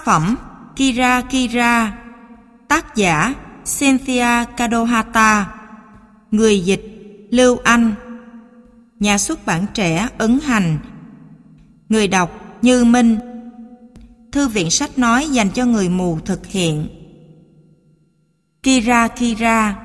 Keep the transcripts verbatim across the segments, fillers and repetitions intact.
phẩm Kira Kira, tác giả Cynthia Kadohata, người dịch Lưu Anh, nhà xuất bản Trẻ Ấn Hành, người đọc Như Minh, thư viện sách nói dành cho người mù thực hiện. Kira Kira.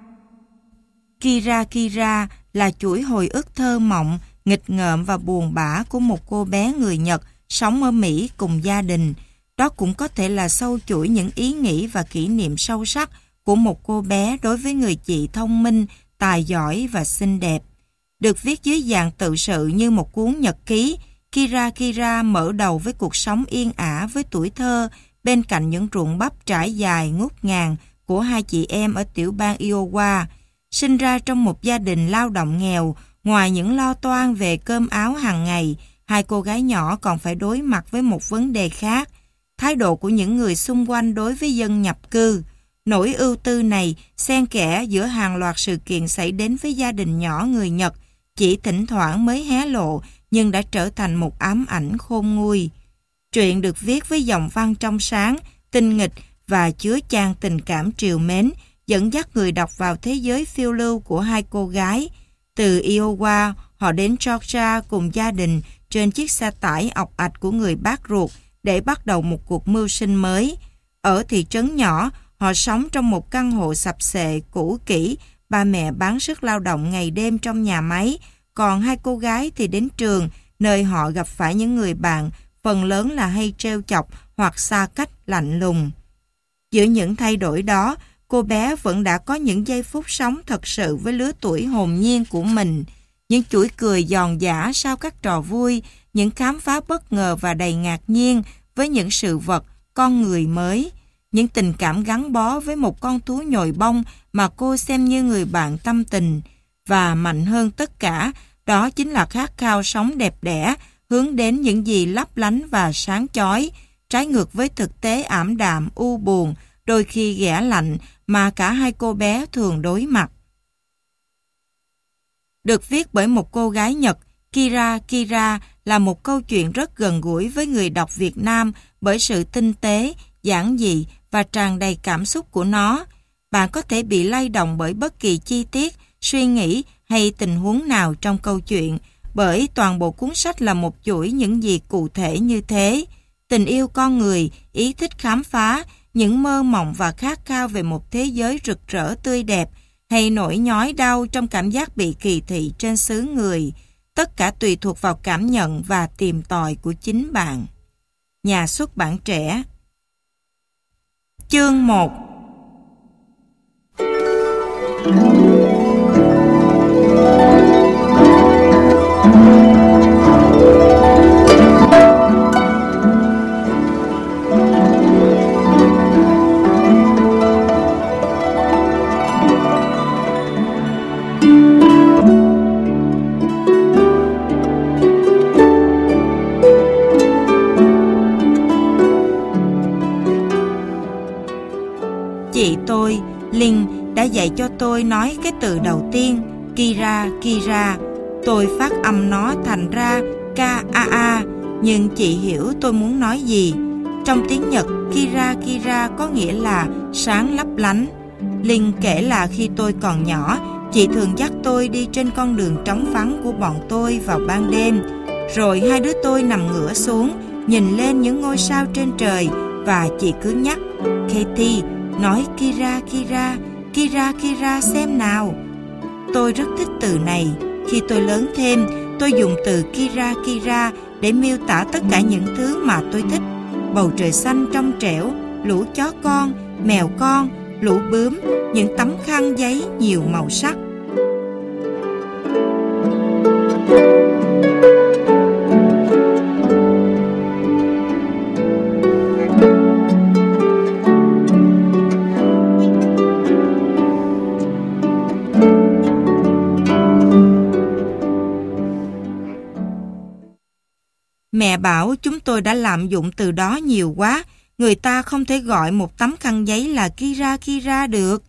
Kira Kira là chuỗi hồi ức thơ mộng, nghịch ngợm và buồn bã của một cô bé người Nhật sống ở Mỹ cùng gia đình. Đó cũng có thể là sâu chuỗi những ý nghĩ và kỷ niệm sâu sắc của một cô bé đối với người chị thông minh, tài giỏi và xinh đẹp. Được viết dưới dạng tự sự như một cuốn nhật ký, Kira Kira mở đầu với cuộc sống yên ả với tuổi thơ bên cạnh những ruộng bắp trải dài ngút ngàn của hai chị em ở tiểu bang Iowa. Sinh ra trong một gia đình lao động nghèo, ngoài những lo toan về cơm áo hàng ngày, hai cô gái nhỏ còn phải đối mặt với một vấn đề khác: thái độ của những người xung quanh đối với dân nhập cư. Nỗi ưu tư này xen kẽ giữa hàng loạt sự kiện xảy đến với gia đình nhỏ người Nhật, chỉ thỉnh thoảng mới hé lộ nhưng đã trở thành một ám ảnh khôn nguôi. Truyện được viết với dòng văn trong sáng, tinh nghịch và chứa chan tình cảm trìu mến, dẫn dắt người đọc vào thế giới phiêu lưu của hai cô gái. Từ Iowa, họ đến Georgia cùng gia đình trên chiếc xe tải ọc ạch của người bác ruột để bắt đầu một cuộc mưu sinh mới. Ở thị trấn nhỏ, họ sống trong một căn hộ sập xệ, cũ kỹ, ba mẹ bán sức lao động ngày đêm trong nhà máy, còn hai cô gái thì đến trường, nơi họ gặp phải những người bạn, phần lớn là hay trêu chọc hoặc xa cách lạnh lùng. Giữa những thay đổi đó, cô bé vẫn đã có những giây phút sống thật sự với lứa tuổi hồn nhiên của mình. Những chuỗi cười giòn giã sau các trò vui, những khám phá bất ngờ và đầy ngạc nhiên với những sự vật, con người mới. Những tình cảm gắn bó với một con thú nhồi bông mà cô xem như người bạn tâm tình. Và mạnh hơn tất cả, đó chính là khát khao sống đẹp đẽ, hướng đến những gì lấp lánh và sáng chói, trái ngược với thực tế ảm đạm, u buồn, đôi khi ghẻ lạnh mà cả hai cô bé thường đối mặt. Được viết bởi một cô gái Nhật, Kira Kira là một câu chuyện rất gần gũi với người đọc Việt Nam bởi sự tinh tế, giản dị và tràn đầy cảm xúc của nó. Bạn có thể bị lay động bởi bất kỳ chi tiết, suy nghĩ hay tình huống nào trong câu chuyện, bởi toàn bộ cuốn sách là một chuỗi những gì cụ thể như thế. Tình yêu con người, ý thích khám phá, những mơ mộng và khát khao về một thế giới rực rỡ tươi đẹp, hay nỗi nhói đau trong cảm giác bị kỳ thị trên xứ người. Tất cả tùy thuộc vào cảm nhận và tìm tòi của chính bạn. Nhà xuất bản Trẻ. Chương một. Chị tôi, Linh, đã dạy cho tôi nói cái từ đầu tiên, Kira Kira. Tôi phát âm nó thành ra K A A, nhưng chị hiểu tôi muốn nói gì. Trong tiếng Nhật, Kira Kira có nghĩa là sáng lấp lánh. Linh kể là khi tôi còn nhỏ, chị thường dắt tôi đi trên con đường trống vắng của bọn tôi vào ban đêm. Rồi hai đứa tôi nằm ngửa xuống, nhìn lên những ngôi sao trên trời, và chị cứ nhắc, Katie, nói Kira Kira, Kira Kira xem nào. Tôi rất thích từ này. Khi tôi lớn thêm, tôi dùng từ Kira Kira để miêu tả tất cả những thứ mà tôi thích. Bầu trời xanh trong trẻo, lũ chó con, mèo con, lũ bướm, những tấm khăn giấy nhiều màu sắc. Mẹ bảo chúng tôi đã lạm dụng từ đó nhiều quá. Người ta không thể gọi một tấm khăn giấy là Kira Kira được.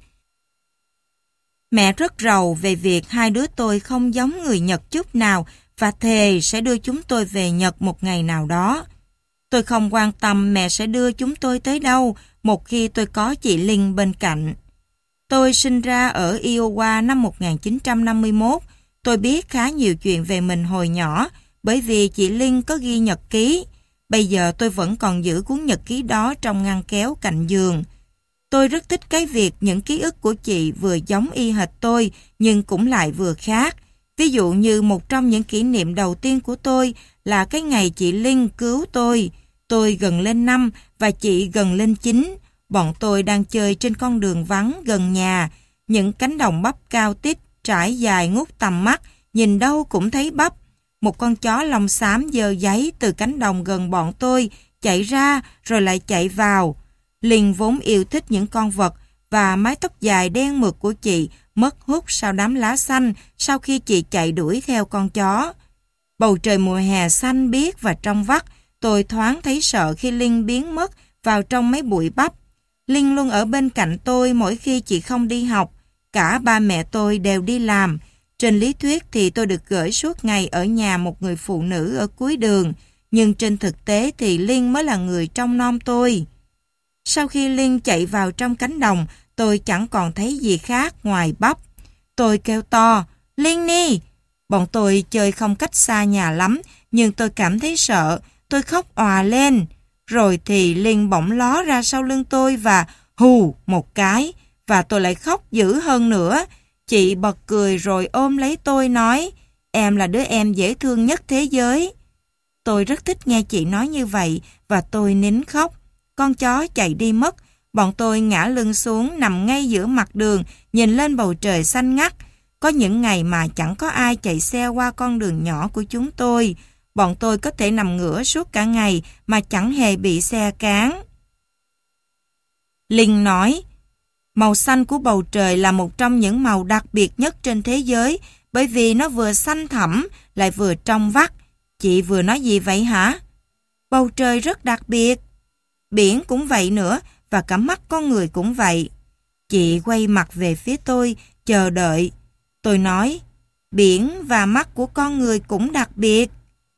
Mẹ rất rầu về việc hai đứa tôi không giống người Nhật chút nào và thề sẽ đưa chúng tôi về Nhật một ngày nào đó. Tôi không quan tâm mẹ sẽ đưa chúng tôi tới đâu một khi tôi có chị Linh bên cạnh. Tôi sinh ra ở Iowa năm một nghìn chín trăm năm mươi mốt. Tôi biết khá nhiều chuyện về mình hồi nhỏ bởi vì chị Linh có ghi nhật ký. Bây giờ tôi vẫn còn giữ cuốn nhật ký đó trong ngăn kéo cạnh giường. Tôi rất thích cái việc những ký ức của chị vừa giống y hệt tôi nhưng cũng lại vừa khác. Ví dụ như một trong những kỷ niệm đầu tiên của tôi là cái ngày chị Linh cứu tôi. Tôi gần lên năm và chị gần lên chín. Bọn tôi đang chơi trên con đường vắng gần nhà. Những cánh đồng bắp cao tít, trải dài ngút tầm mắt, nhìn đâu cũng thấy bắp. Một con chó lông xám dơ giấy từ cánh đồng gần bọn tôi, chạy ra rồi lại chạy vào. Linh vốn yêu thích những con vật và mái tóc dài đen mượt của chị mất hút sau đám lá xanh sau khi chị chạy đuổi theo con chó. Bầu trời mùa hè xanh biếc và trong vắt, tôi thoáng thấy sợ khi Linh biến mất vào trong mấy bụi bắp. Linh luôn ở bên cạnh tôi mỗi khi chị không đi học. Cả ba mẹ tôi đều đi làm. Trên lý thuyết thì tôi được gửi suốt ngày ở nhà một người phụ nữ ở cuối đường, nhưng trên thực tế thì Linh mới là người trông nom tôi. Sau khi Linh chạy vào trong cánh đồng, tôi chẳng còn thấy gì khác ngoài bắp. Tôi kêu to, Linh Nhi! Bọn tôi chơi không cách xa nhà lắm, nhưng tôi cảm thấy sợ, tôi khóc òa lên. Rồi thì Linh bỗng ló ra sau lưng tôi và hù một cái, và tôi lại khóc dữ hơn nữa. Chị bật cười rồi ôm lấy tôi nói, em là đứa em dễ thương nhất thế giới. Tôi rất thích nghe chị nói như vậy và tôi nín khóc. Con chó chạy đi mất, bọn tôi ngã lưng xuống nằm ngay giữa mặt đường, nhìn lên bầu trời xanh ngắt. Có những ngày mà chẳng có ai chạy xe qua con đường nhỏ của chúng tôi. Bọn tôi có thể nằm ngửa suốt cả ngày mà chẳng hề bị xe cán. Linh nói, màu xanh của bầu trời là một trong những màu đặc biệt nhất trên thế giới bởi vì nó vừa xanh thẳm lại vừa trong vắt. Chị vừa nói gì vậy hả? Bầu trời rất đặc biệt. Biển cũng vậy nữa và cả mắt con người cũng vậy. Chị quay mặt về phía tôi, chờ đợi. Tôi nói, biển và mắt của con người cũng đặc biệt.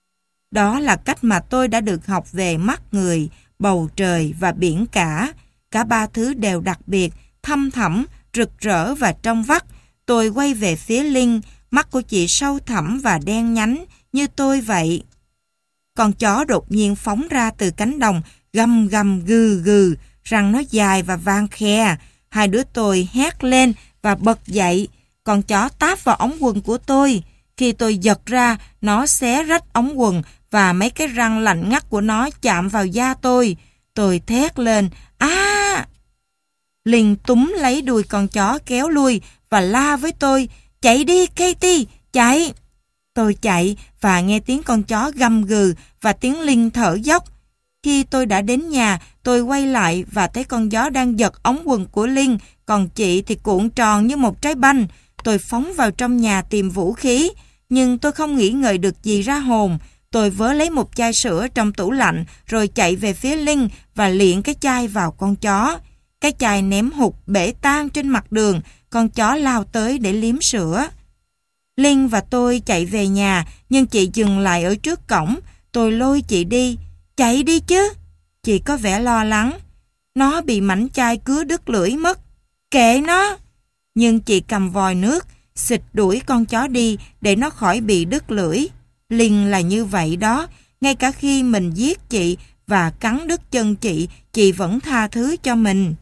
Đó là cách mà tôi đã được học về mắt người, bầu trời và biển cả. Cả ba thứ đều đặc biệt, thâm thẳm, rực rỡ và trong vắt. Tôi quay về phía Linh, mắt của chị sâu thẳm và đen nhánh như tôi vậy. Con chó đột nhiên phóng ra từ cánh đồng, gầm gầm gừ gừ, răng nó dài và vang khe. Hai đứa tôi hét lên và bật dậy. Con chó táp vào ống quần của tôi. Khi tôi giật ra, nó xé rách ống quần và mấy cái răng lạnh ngắt của nó chạm vào da tôi. Tôi thét lên, á! Linh túm lấy đuôi con chó kéo lui và la với tôi, chạy đi Katie, chạy! Tôi chạy và nghe tiếng con chó gầm gừ và tiếng Linh thở dốc. Khi tôi đã đến nhà, tôi quay lại và thấy con chó đang giật ống quần của Linh, còn chị thì cuộn tròn như một trái banh. Tôi phóng vào trong nhà tìm vũ khí, nhưng tôi không nghĩ ngợi được gì ra hồn. Tôi vớ lấy một chai sữa trong tủ lạnh rồi chạy về phía Linh và liệng cái chai vào con chó. Cái chai ném hụt bể tan trên mặt đường, con chó lao tới để liếm sữa. Linh và tôi chạy về nhà, nhưng chị dừng lại ở trước cổng. Tôi lôi chị đi. Chạy đi chứ. Chị có vẻ lo lắng. Nó bị mảnh chai cứa đứt lưỡi mất. Kệ nó. Nhưng chị cầm vòi nước, xịt đuổi con chó đi để nó khỏi bị đứt lưỡi. Linh là như vậy đó. Ngay cả khi mình giết chị và cắn đứt chân chị, chị vẫn tha thứ cho mình.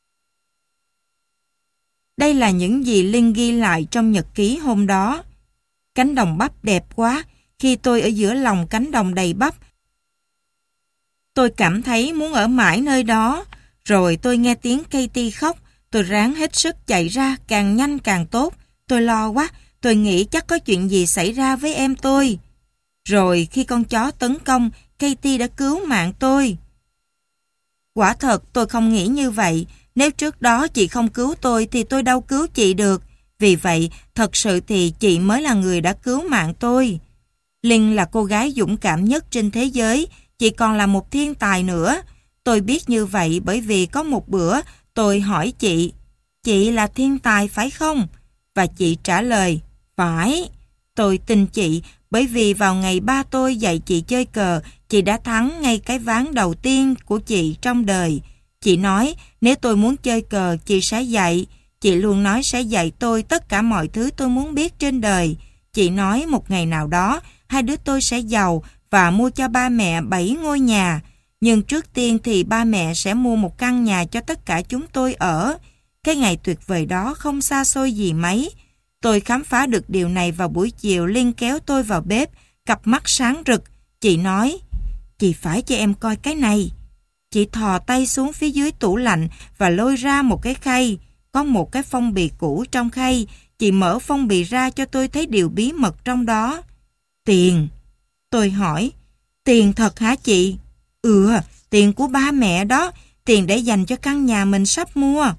Đây là những gì Linh ghi lại trong nhật ký hôm đó. Cánh đồng bắp đẹp quá. Khi tôi ở giữa lòng cánh đồng đầy bắp, tôi cảm thấy muốn ở mãi nơi đó. Rồi tôi nghe tiếng Katie khóc. Tôi ráng hết sức chạy ra, càng nhanh càng tốt. Tôi lo quá. Tôi nghĩ chắc có chuyện gì xảy ra với em tôi. Rồi khi con chó tấn công, Katie đã cứu mạng tôi. Quả thật tôi không nghĩ như vậy. Nếu trước đó chị không cứu tôi thì tôi đâu cứu chị được. Vì vậy, thật sự thì chị mới là người đã cứu mạng tôi. Linh là cô gái dũng cảm nhất trên thế giới. Chị còn là một thiên tài nữa. Tôi biết như vậy bởi vì có một bữa tôi hỏi chị, chị là thiên tài phải không? Và chị trả lời, phải. Tôi tin chị bởi vì vào ngày ba tôi dạy chị chơi cờ, Chị đã thắng ngay cái ván đầu tiên của chị trong đời. Chị nói nếu tôi muốn chơi cờ chị sẽ dạy. Chị luôn nói sẽ dạy tôi tất cả mọi thứ tôi muốn biết trên đời. Chị nói một ngày nào đó hai đứa tôi sẽ giàu và mua cho ba mẹ bảy ngôi nhà. Nhưng trước tiên thì ba mẹ sẽ mua một căn nhà cho tất cả chúng tôi ở. Cái ngày tuyệt vời đó không xa xôi gì mấy. Tôi khám phá được điều này vào buổi chiều. Linh kéo tôi vào bếp, cặp mắt sáng rực. Chị nói, chị phải cho em coi cái này. Chị thò tay xuống phía dưới tủ lạnh và lôi ra một cái khay. Có một cái phong bì cũ trong khay. Chị mở phong bì ra cho tôi thấy điều bí mật trong đó. Tiền. Tôi hỏi, tiền thật hả chị? Ừ, tiền của ba mẹ đó. Tiền để dành cho căn nhà mình sắp mua.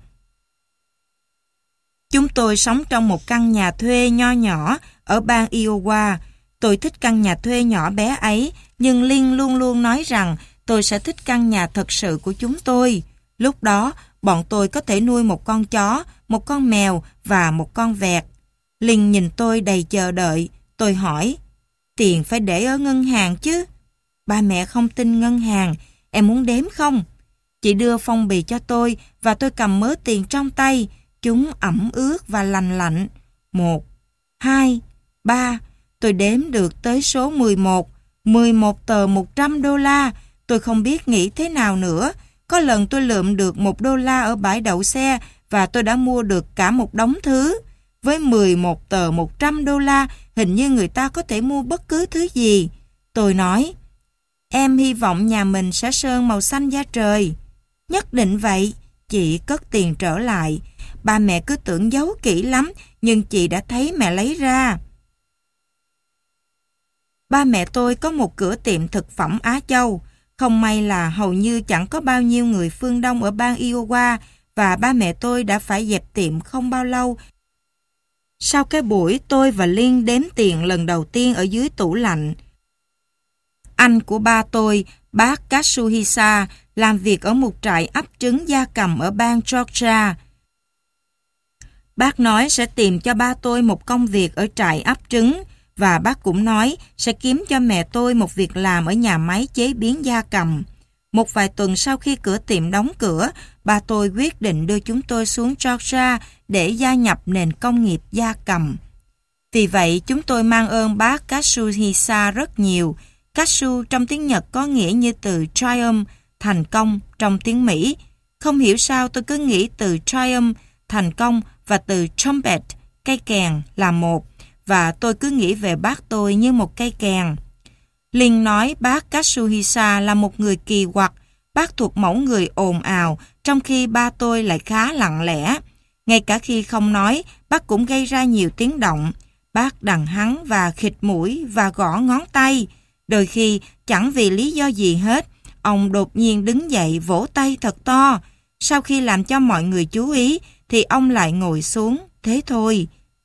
Chúng tôi sống trong một căn nhà thuê nho nhỏ ở bang Iowa. Tôi thích căn nhà thuê nhỏ bé ấy, nhưng Linh luôn luôn nói rằng tôi sẽ thích căn nhà thật sự của chúng tôi. Lúc đó, bọn tôi có thể nuôi một con chó, một con mèo và một con vẹt. Linh nhìn tôi đầy chờ đợi. Tôi hỏi, tiền phải để ở ngân hàng chứ? Ba mẹ không tin ngân hàng. Em muốn đếm không? Chị đưa phong bì cho tôi và tôi cầm mớ tiền trong tay. Chúng ẩm ướt và lành lạnh. Một, hai, ba. Tôi đếm được tới số mười một. mười một tờ một trăm đô la. Tôi không biết nghĩ thế nào nữa. Có lần tôi lượm được một đô la ở bãi đậu xe và tôi đã mua được cả một đống thứ. Với mười một tờ một trăm đô la, hình như người ta có thể mua bất cứ thứ gì. Tôi nói, em hy vọng nhà mình sẽ sơn màu xanh da trời. Nhất định vậy. Chị cất tiền trở lại. Ba mẹ cứ tưởng giấu kỹ lắm, nhưng chị đã thấy mẹ lấy ra. Ba mẹ tôi có một cửa tiệm thực phẩm Á Châu. Không may là hầu như chẳng có bao nhiêu người phương Đông ở bang Iowa và ba mẹ tôi đã phải dẹp tiệm không bao lâu. Sau cái buổi tôi và Liên đếm tiền lần đầu tiên ở dưới tủ lạnh. Anh của ba tôi, bác Katsuhisa, làm việc ở một trại ấp trứng gia cầm ở bang Georgia. Bác nói sẽ tìm cho ba tôi một công việc ở trại ấp trứng và bác cũng nói sẽ kiếm cho mẹ tôi một việc làm ở nhà máy chế biến gia cầm. Một vài tuần sau khi cửa tiệm đóng cửa, ba tôi quyết định đưa chúng tôi xuống Georgia để gia nhập nền công nghiệp gia cầm. Vì vậy, chúng tôi mang ơn bác Katsuhisa rất nhiều. Katsu trong tiếng Nhật có nghĩa như từ triumph, thành công trong tiếng Mỹ. Không hiểu sao tôi cứ nghĩ từ triumph, thành công và từ trumpet, cây kèn là một, và tôi cứ nghĩ về bác tôi như một cây kèn. Linh nói bác Katsuhisa là một người kỳ quặc, bác thuộc mẫu người ồn ào, trong khi ba tôi lại khá lặng lẽ. Ngay cả khi không nói, bác cũng gây ra nhiều tiếng động. Bác đằng hắng và khịt mũi và gõ ngón tay. Đôi khi, chẳng vì lý do gì hết, ông đột nhiên đứng dậy vỗ tay thật to. Sau khi làm cho mọi người chú ý, thì ông lại ngồi xuống, thế thôi.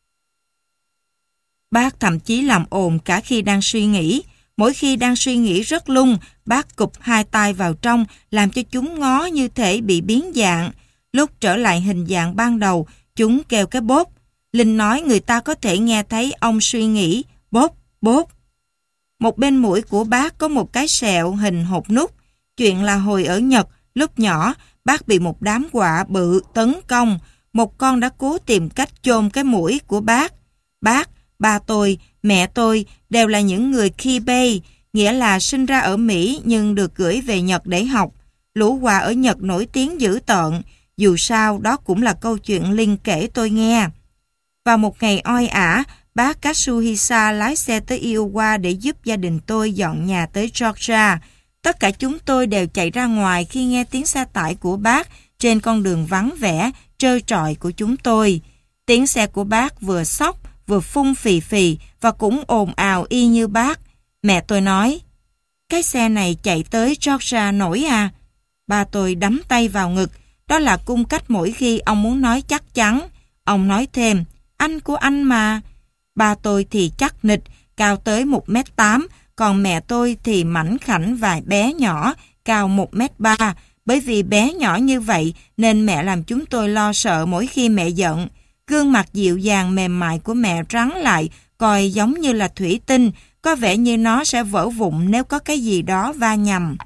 Bác thậm chí làm ồn cả khi đang suy nghĩ. Mỗi khi đang suy nghĩ rất lung, bác cụp hai tay vào trong, làm cho chúng ngó như thể bị biến dạng. Lúc trở lại hình dạng ban đầu, chúng kêu cái bốp. Linh nói người ta có thể nghe thấy ông suy nghĩ, bốp, bốp. Một bên mũi của bác có một cái sẹo hình hột nút. Chuyện là hồi ở Nhật, lúc nhỏ, bác bị một đám quạ bự tấn công. Một con đã cố tìm cách chôn cái mũi của bác. Bác, ba tôi, mẹ tôi đều là những người Kibei, nghĩa là sinh ra ở Mỹ nhưng được gửi về Nhật để học. Lũ quạ ở Nhật nổi tiếng dữ tợn. Dù sao, đó cũng là câu chuyện Linh kể tôi nghe. Vào một ngày oi ả, bác Katsuhisa lái xe tới Iowa để giúp gia đình tôi dọn nhà tới Georgia. Tất cả chúng tôi đều chạy ra ngoài khi nghe tiếng xe tải của bác trên con đường vắng vẻ, trơ trọi của chúng tôi. Tiếng xe của bác vừa xóc, vừa phun phì phì và cũng ồn ào y như bác. Mẹ tôi nói, cái xe này chạy tới Georgia nổi à? Ba tôi đắm tay vào ngực. Đó là cung cách mỗi khi ông muốn nói chắc chắn. Ông nói thêm, anh của anh mà. Ba tôi thì chắc nịch, cao tới một mét tám, còn mẹ tôi thì mảnh khảnh và bé nhỏ, cao một mét ba. Bởi vì bé nhỏ như vậy nên mẹ làm chúng tôi lo sợ mỗi khi mẹ giận. Gương mặt dịu dàng mềm mại của mẹ rắn lại, coi giống như là thủy tinh, có vẻ như nó sẽ vỡ vụn nếu có cái gì đó va nhầm.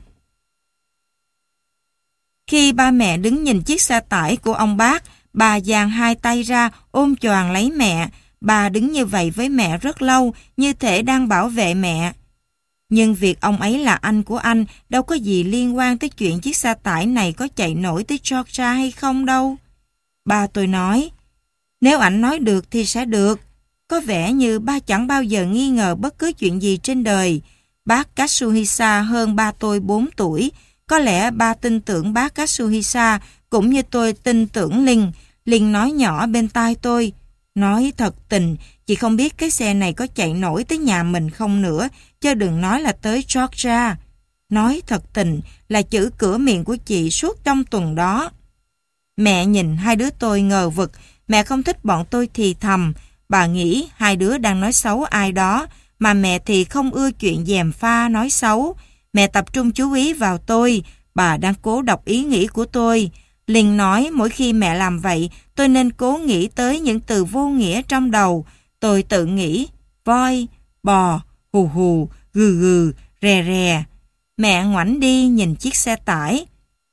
Khi ba mẹ đứng nhìn chiếc xe tải của ông bác, bà dang hai tay ra ôm choàng lấy mẹ. Bà đứng như vậy với mẹ rất lâu, như thể đang bảo vệ mẹ. Nhưng việc ông ấy là anh của anh đâu có gì liên quan tới chuyện chiếc xe tải này có chạy nổi tới Georgia hay không đâu. Ba tôi nói, nếu ảnh nói được thì sẽ được. Có vẻ như ba chẳng bao giờ nghi ngờ bất cứ chuyện gì trên đời. Bác Katsuhisa hơn ba tôi bốn tuổi. Có lẽ ba tin tưởng bác Katsuhisa cũng như tôi tin tưởng Linh. Linh nói nhỏ bên tai tôi, nói thật tình, chị không biết cái xe này có chạy nổi tới nhà mình không nữa, chứ đừng nói là tới Georgia. Nói thật tình là chữ cửa miệng của chị suốt trong tuần đó. Mẹ nhìn hai đứa tôi ngờ vực, mẹ không thích bọn tôi thì thầm. Bà nghĩ hai đứa đang nói xấu ai đó, mà mẹ thì không ưa chuyện gièm pha nói xấu. Mẹ tập trung chú ý vào tôi, bà đang cố đọc ý nghĩ của tôi. Linh nói mỗi khi mẹ làm vậy, tôi nên cố nghĩ tới những từ vô nghĩa trong đầu. Tôi tự nghĩ, voi, bò, hù hù, gừ gừ, rè rè. Mẹ ngoảnh đi nhìn chiếc xe tải.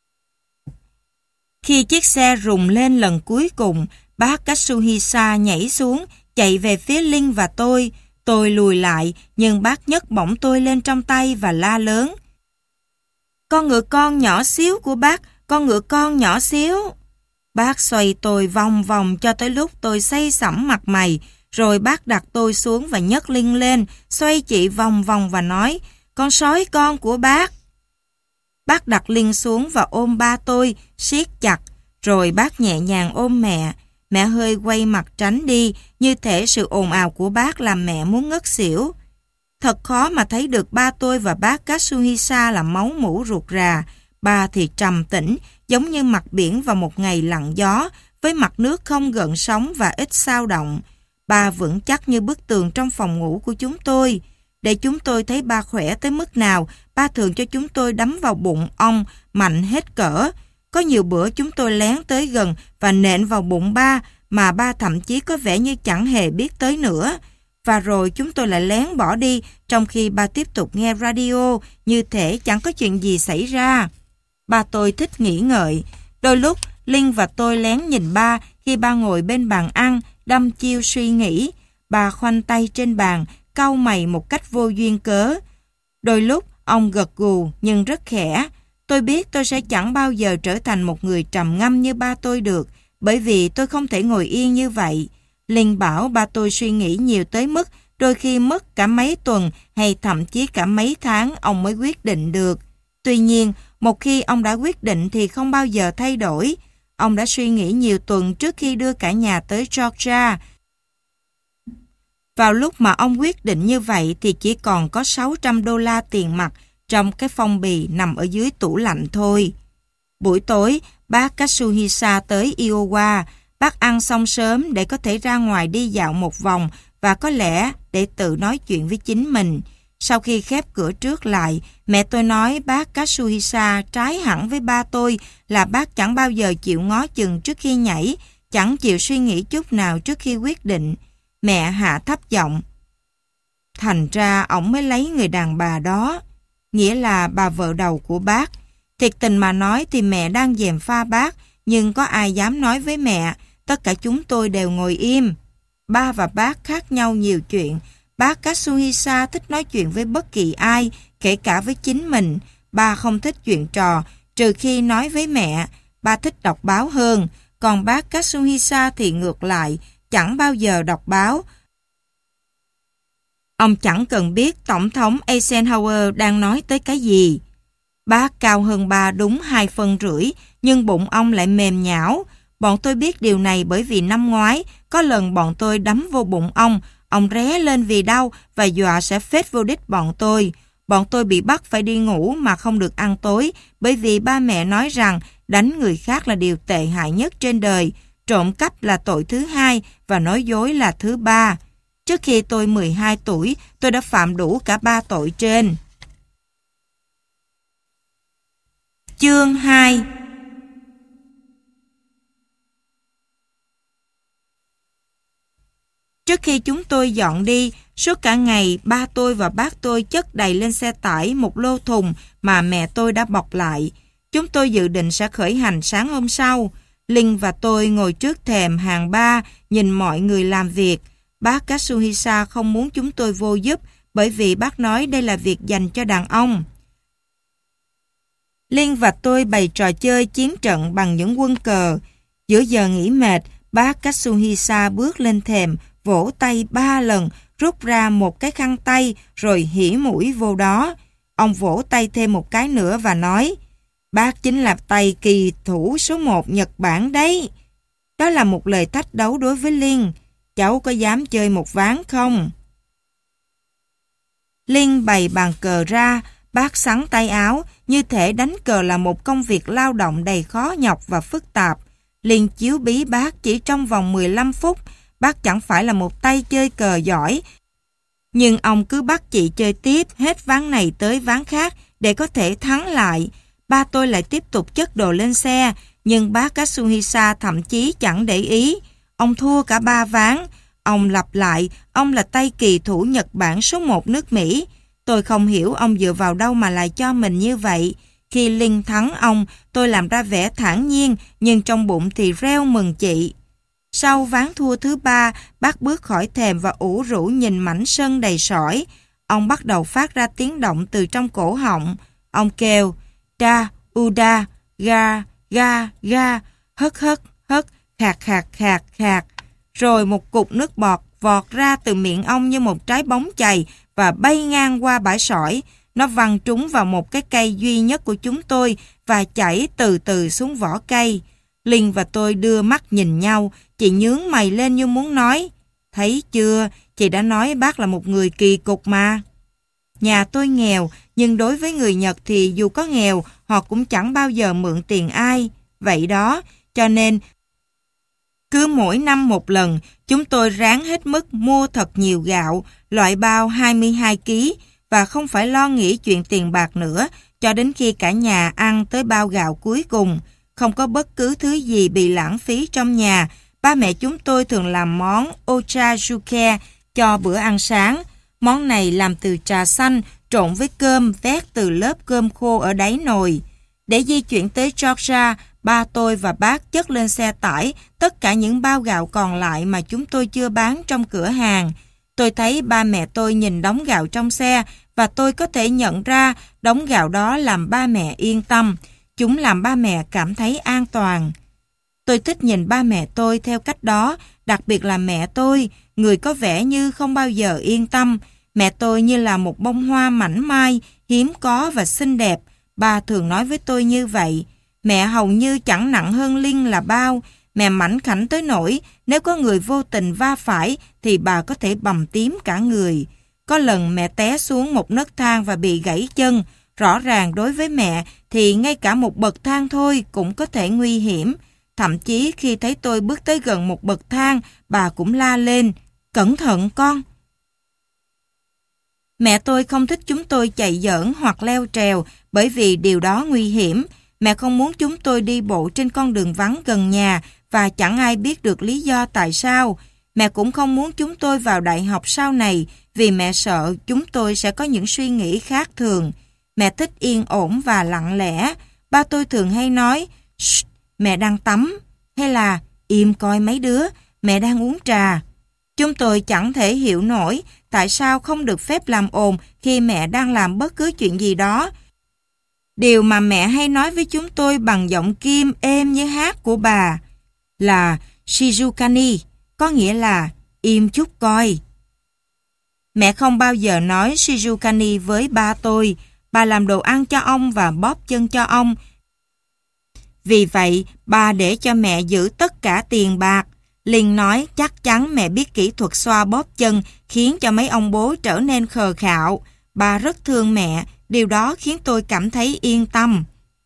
Khi chiếc xe rùng lên lần cuối cùng, bác Katsuhisa nhảy xuống, chạy về phía Linh và tôi. Tôi lùi lại, nhưng bác nhấc bổng tôi lên trong tay và la lớn. Con ngựa con nhỏ xíu của bác, con ngựa con nhỏ xíu. Bác xoay tôi vòng vòng cho tới lúc tôi xây sẩm mặt mày, rồi bác đặt tôi xuống và nhấc Linh lên, xoay chị vòng vòng và nói, con sói con của bác. Bác đặt Linh xuống và ôm ba tôi, siết chặt, rồi bác nhẹ nhàng ôm mẹ. Mẹ hơi quay mặt tránh đi, như thể sự ồn ào của bác làm mẹ muốn ngất xỉu. Thật khó mà thấy được ba tôi và bác Katsuhisa là máu mủ ruột rà. Ba thì trầm tĩnh, giống như mặt biển vào một ngày lặng gió, với mặt nước không gợn sóng và ít xao động. Ba vững chắc như bức tường trong phòng ngủ của chúng tôi. Để chúng tôi thấy ba khỏe tới mức nào, ba thường cho chúng tôi đấm vào bụng ong mạnh hết cỡ. Có nhiều bữa chúng tôi lén tới gần và nện vào bụng ba, mà ba thậm chí có vẻ như chẳng hề biết tới nữa. Và rồi chúng tôi lại lén bỏ đi, trong khi ba tiếp tục nghe radio, như thể chẳng có chuyện gì xảy ra. Ba tôi thích nghĩ ngợi. Đôi lúc, Linh và tôi lén nhìn ba khi ba ngồi bên bàn ăn, đăm chiêu suy nghĩ. Ba khoanh tay trên bàn, cau mày một cách vô duyên cớ. Đôi lúc, ông gật gù nhưng rất khẽ. Tôi biết tôi sẽ chẳng bao giờ trở thành một người trầm ngâm như ba tôi được, bởi vì tôi không thể ngồi yên như vậy. Linh bảo ba tôi suy nghĩ nhiều tới mức đôi khi mất cả mấy tuần hay thậm chí cả mấy tháng ông mới quyết định được. Tuy nhiên, một khi ông đã quyết định thì không bao giờ thay đổi. Ông đã suy nghĩ nhiều tuần trước khi đưa cả nhà tới Georgia. Vào lúc mà ông quyết định như vậy thì chỉ còn có sáu trăm đô la tiền mặt trong cái phong bì nằm ở dưới tủ lạnh thôi. Buổi tối, bác Katsuhisa tới Iowa. Bác ăn xong sớm để có thể ra ngoài đi dạo một vòng và có lẽ để tự nói chuyện với chính mình. Sau khi khép cửa trước lại, mẹ tôi nói bác Katsuhisa trái hẳn với ba tôi là bác chẳng bao giờ chịu ngó chừng trước khi nhảy, chẳng chịu suy nghĩ chút nào trước khi quyết định. Mẹ hạ thấp giọng. Thành ra ổng mới lấy người đàn bà đó, nghĩa là bà vợ đầu của bác. Thiệt tình mà nói thì mẹ đang gièm pha bác, nhưng có ai dám nói với mẹ. Tất cả chúng tôi đều ngồi im. Ba và bác khác nhau nhiều chuyện. Bác Katsuhisa thích nói chuyện với bất kỳ ai, kể cả với chính mình. Ba không thích chuyện trò, trừ khi nói với mẹ. Ba thích đọc báo hơn. Còn bác Katsuhisa thì ngược lại, chẳng bao giờ đọc báo. Ông chẳng cần biết Tổng thống Eisenhower đang nói tới cái gì. Bác cao hơn ba đúng hai phân rưỡi, nhưng bụng ông lại mềm nhão. Bọn tôi biết điều này bởi vì năm ngoái, có lần bọn tôi đấm vô bụng ông, ông ré lên vì đau và dọa sẽ phết vô đít bọn tôi. Bọn tôi bị bắt phải đi ngủ mà không được ăn tối, bởi vì ba mẹ nói rằng đánh người khác là điều tệ hại nhất trên đời, trộm cắp là tội thứ hai và nói dối là thứ ba. Trước khi tôi mười hai tuổi, tôi đã phạm đủ cả ba tội trên. Chương hai. Trước khi chúng tôi dọn đi, suốt cả ngày ba tôi và bác tôi chất đầy lên xe tải một lô thùng mà mẹ tôi đã bọc lại. Chúng tôi dự định sẽ khởi hành sáng hôm sau. Linh và tôi ngồi trước thềm hàng ba nhìn mọi người làm việc. Bác Katsuhisa không muốn chúng tôi vô giúp bởi vì bác nói đây là việc dành cho đàn ông. Linh và tôi bày trò chơi chiến trận bằng những quân cờ. Giữa giờ nghỉ mệt, bác Katsuhisa bước lên thềm, vỗ tay ba lần, rút ra một cái khăn tay rồi hỉ mũi vô đó. Ông vỗ tay thêm một cái nữa và nói, bác chính là tay kỳ thủ số một Nhật Bản đấy. Đó là một lời thách đấu đối với Linh. Cháu có dám chơi một ván không? Linh bày bàn cờ ra, bác xắn tay áo, như thể đánh cờ là một công việc lao động đầy khó nhọc và phức tạp. Linh chiếu bí bác chỉ trong vòng mười lăm phút. Bác chẳng phải là một tay chơi cờ giỏi, nhưng ông cứ bắt chị chơi tiếp hết ván này tới ván khác để có thể thắng lại. Ba tôi lại tiếp tục chất đồ lên xe, nhưng bác Katsuhisa thậm chí chẳng để ý. Ông thua cả ba ván. Ông lặp lại, ông là tay kỳ thủ Nhật Bản số một nước Mỹ. Tôi không hiểu ông dựa vào đâu mà lại cho mình như vậy. Khi Linh thắng ông, tôi làm ra vẻ thản nhiên, nhưng trong bụng thì reo mừng chị. Sau ván thua thứ ba, bác bước khỏi thềm và ủ rũ nhìn mảnh sân đầy sỏi. Ông bắt đầu phát ra tiếng động từ trong cổ họng. Ông kêu, da, uda, ga, ga, ga, hất hất, hất, khạc khạc khạc khạc. Rồi một cục nước bọt vọt ra từ miệng ông như một trái bóng chày và bay ngang qua bãi sỏi. Nó văng trúng vào một cái cây duy nhất của chúng tôi và chảy từ từ xuống vỏ cây. Linh và tôi đưa mắt nhìn nhau, chị nhướng mày lên như muốn nói, thấy chưa, chị đã nói bác là một người kỳ cục mà. Nhà tôi nghèo, nhưng đối với người Nhật thì dù có nghèo, họ cũng chẳng bao giờ mượn tiền ai. Vậy đó, cho nên cứ mỗi năm một lần, chúng tôi ráng hết mức mua thật nhiều gạo, loại bao hai mươi hai ki lô gam, và không phải lo nghĩ chuyện tiền bạc nữa, cho đến khi cả nhà ăn tới bao gạo cuối cùng. Không có bất cứ thứ gì bị lãng phí trong nhà. Ba mẹ chúng tôi thường làm món ochazuke cho bữa ăn sáng. Món này làm từ trà xanh trộn với cơm vét từ lớp cơm khô ở đáy nồi. Để di chuyển tới Georgia, ba tôi và bác chất lên xe tải tất cả những bao gạo còn lại mà chúng tôi chưa bán trong cửa hàng. Tôi thấy ba mẹ tôi nhìn đống gạo trong xe và tôi có thể nhận ra đống gạo đó làm ba mẹ yên tâm. Chúng làm ba mẹ cảm thấy an toàn. Tôi thích nhìn ba mẹ tôi theo cách đó, đặc biệt là mẹ tôi, người có vẻ như không bao giờ yên tâm. Mẹ tôi như là một bông hoa mảnh mai, hiếm có và xinh đẹp. Ba thường nói với tôi như vậy. Mẹ hầu như chẳng nặng hơn Linh là bao. Mẹ mảnh khảnh tới nỗi nếu có người vô tình va phải thì bà có thể bầm tím cả người. Có lần mẹ té xuống một nấc thang và bị gãy chân. Rõ ràng đối với mẹ thì ngay cả một bậc thang thôi cũng có thể nguy hiểm. Thậm chí khi thấy tôi bước tới gần một bậc thang, bà cũng la lên, cẩn thận con. Mẹ tôi không thích chúng tôi chạy giỡn hoặc leo trèo bởi vì điều đó nguy hiểm. Mẹ không muốn chúng tôi đi bộ trên con đường vắng gần nhà và chẳng ai biết được lý do tại sao. Mẹ cũng không muốn chúng tôi vào đại học sau này vì mẹ sợ chúng tôi sẽ có những suy nghĩ khác thường. Mẹ thích yên ổn và lặng lẽ. Ba tôi thường hay nói, mẹ đang tắm, hay là im coi mấy đứa, mẹ đang uống trà. Chúng tôi chẳng thể hiểu nổi tại sao không được phép làm ồn khi mẹ đang làm bất cứ chuyện gì đó. Điều mà mẹ hay nói với chúng tôi bằng giọng kim êm như hát của bà là Shizukani, có nghĩa là im chút coi. Mẹ không bao giờ nói Shizukani với ba tôi. Bà làm đồ ăn cho ông và bóp chân cho ông. Vì vậy, bà để cho mẹ giữ tất cả tiền bạc. Linh nói chắc chắn mẹ biết kỹ thuật xoa bóp chân khiến cho mấy ông bố trở nên khờ khạo. Bà rất thương mẹ, điều đó khiến tôi cảm thấy yên tâm.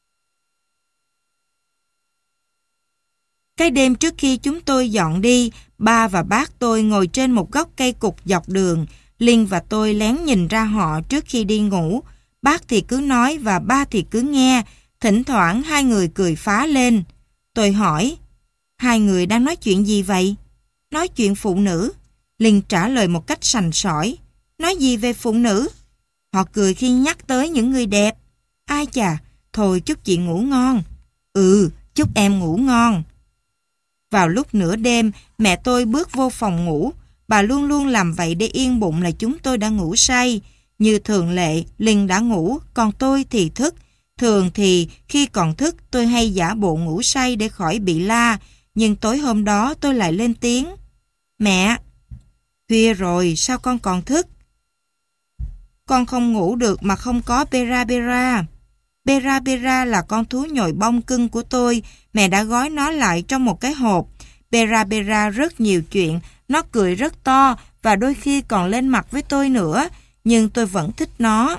Cái đêm trước khi chúng tôi dọn đi, ba và bác tôi ngồi trên một gốc cây cục dọc đường. Linh và tôi lén nhìn ra họ trước khi đi ngủ. Bác thì cứ nói và ba thì cứ nghe. Thỉnh thoảng hai người cười phá lên. Tôi hỏi, hai người đang nói chuyện gì vậy? Nói chuyện phụ nữ. Linh trả lời một cách sành sỏi. Nói gì về phụ nữ? Họ cười khi nhắc tới những người đẹp. Ai chà, thôi chúc chị ngủ ngon. Ừ, chúc em ngủ ngon. Vào lúc nửa đêm, mẹ tôi bước vô phòng ngủ. Bà luôn luôn làm vậy để yên bụng là chúng tôi đã ngủ say. Như thường lệ, Linh đã ngủ, còn tôi thì thức. Thường thì khi còn thức tôi hay giả bộ ngủ say để khỏi bị la. Nhưng tối hôm đó tôi lại lên tiếng. Mẹ! Khuya rồi, sao con còn thức? Con không ngủ được mà không có Bera Bera. Bera Bera là con thú nhồi bông cưng của tôi. Mẹ đã gói nó lại trong một cái hộp. Bera Bera rất nhiều chuyện. Nó cười rất to và đôi khi còn lên mặt với tôi nữa. Nhưng tôi vẫn thích nó.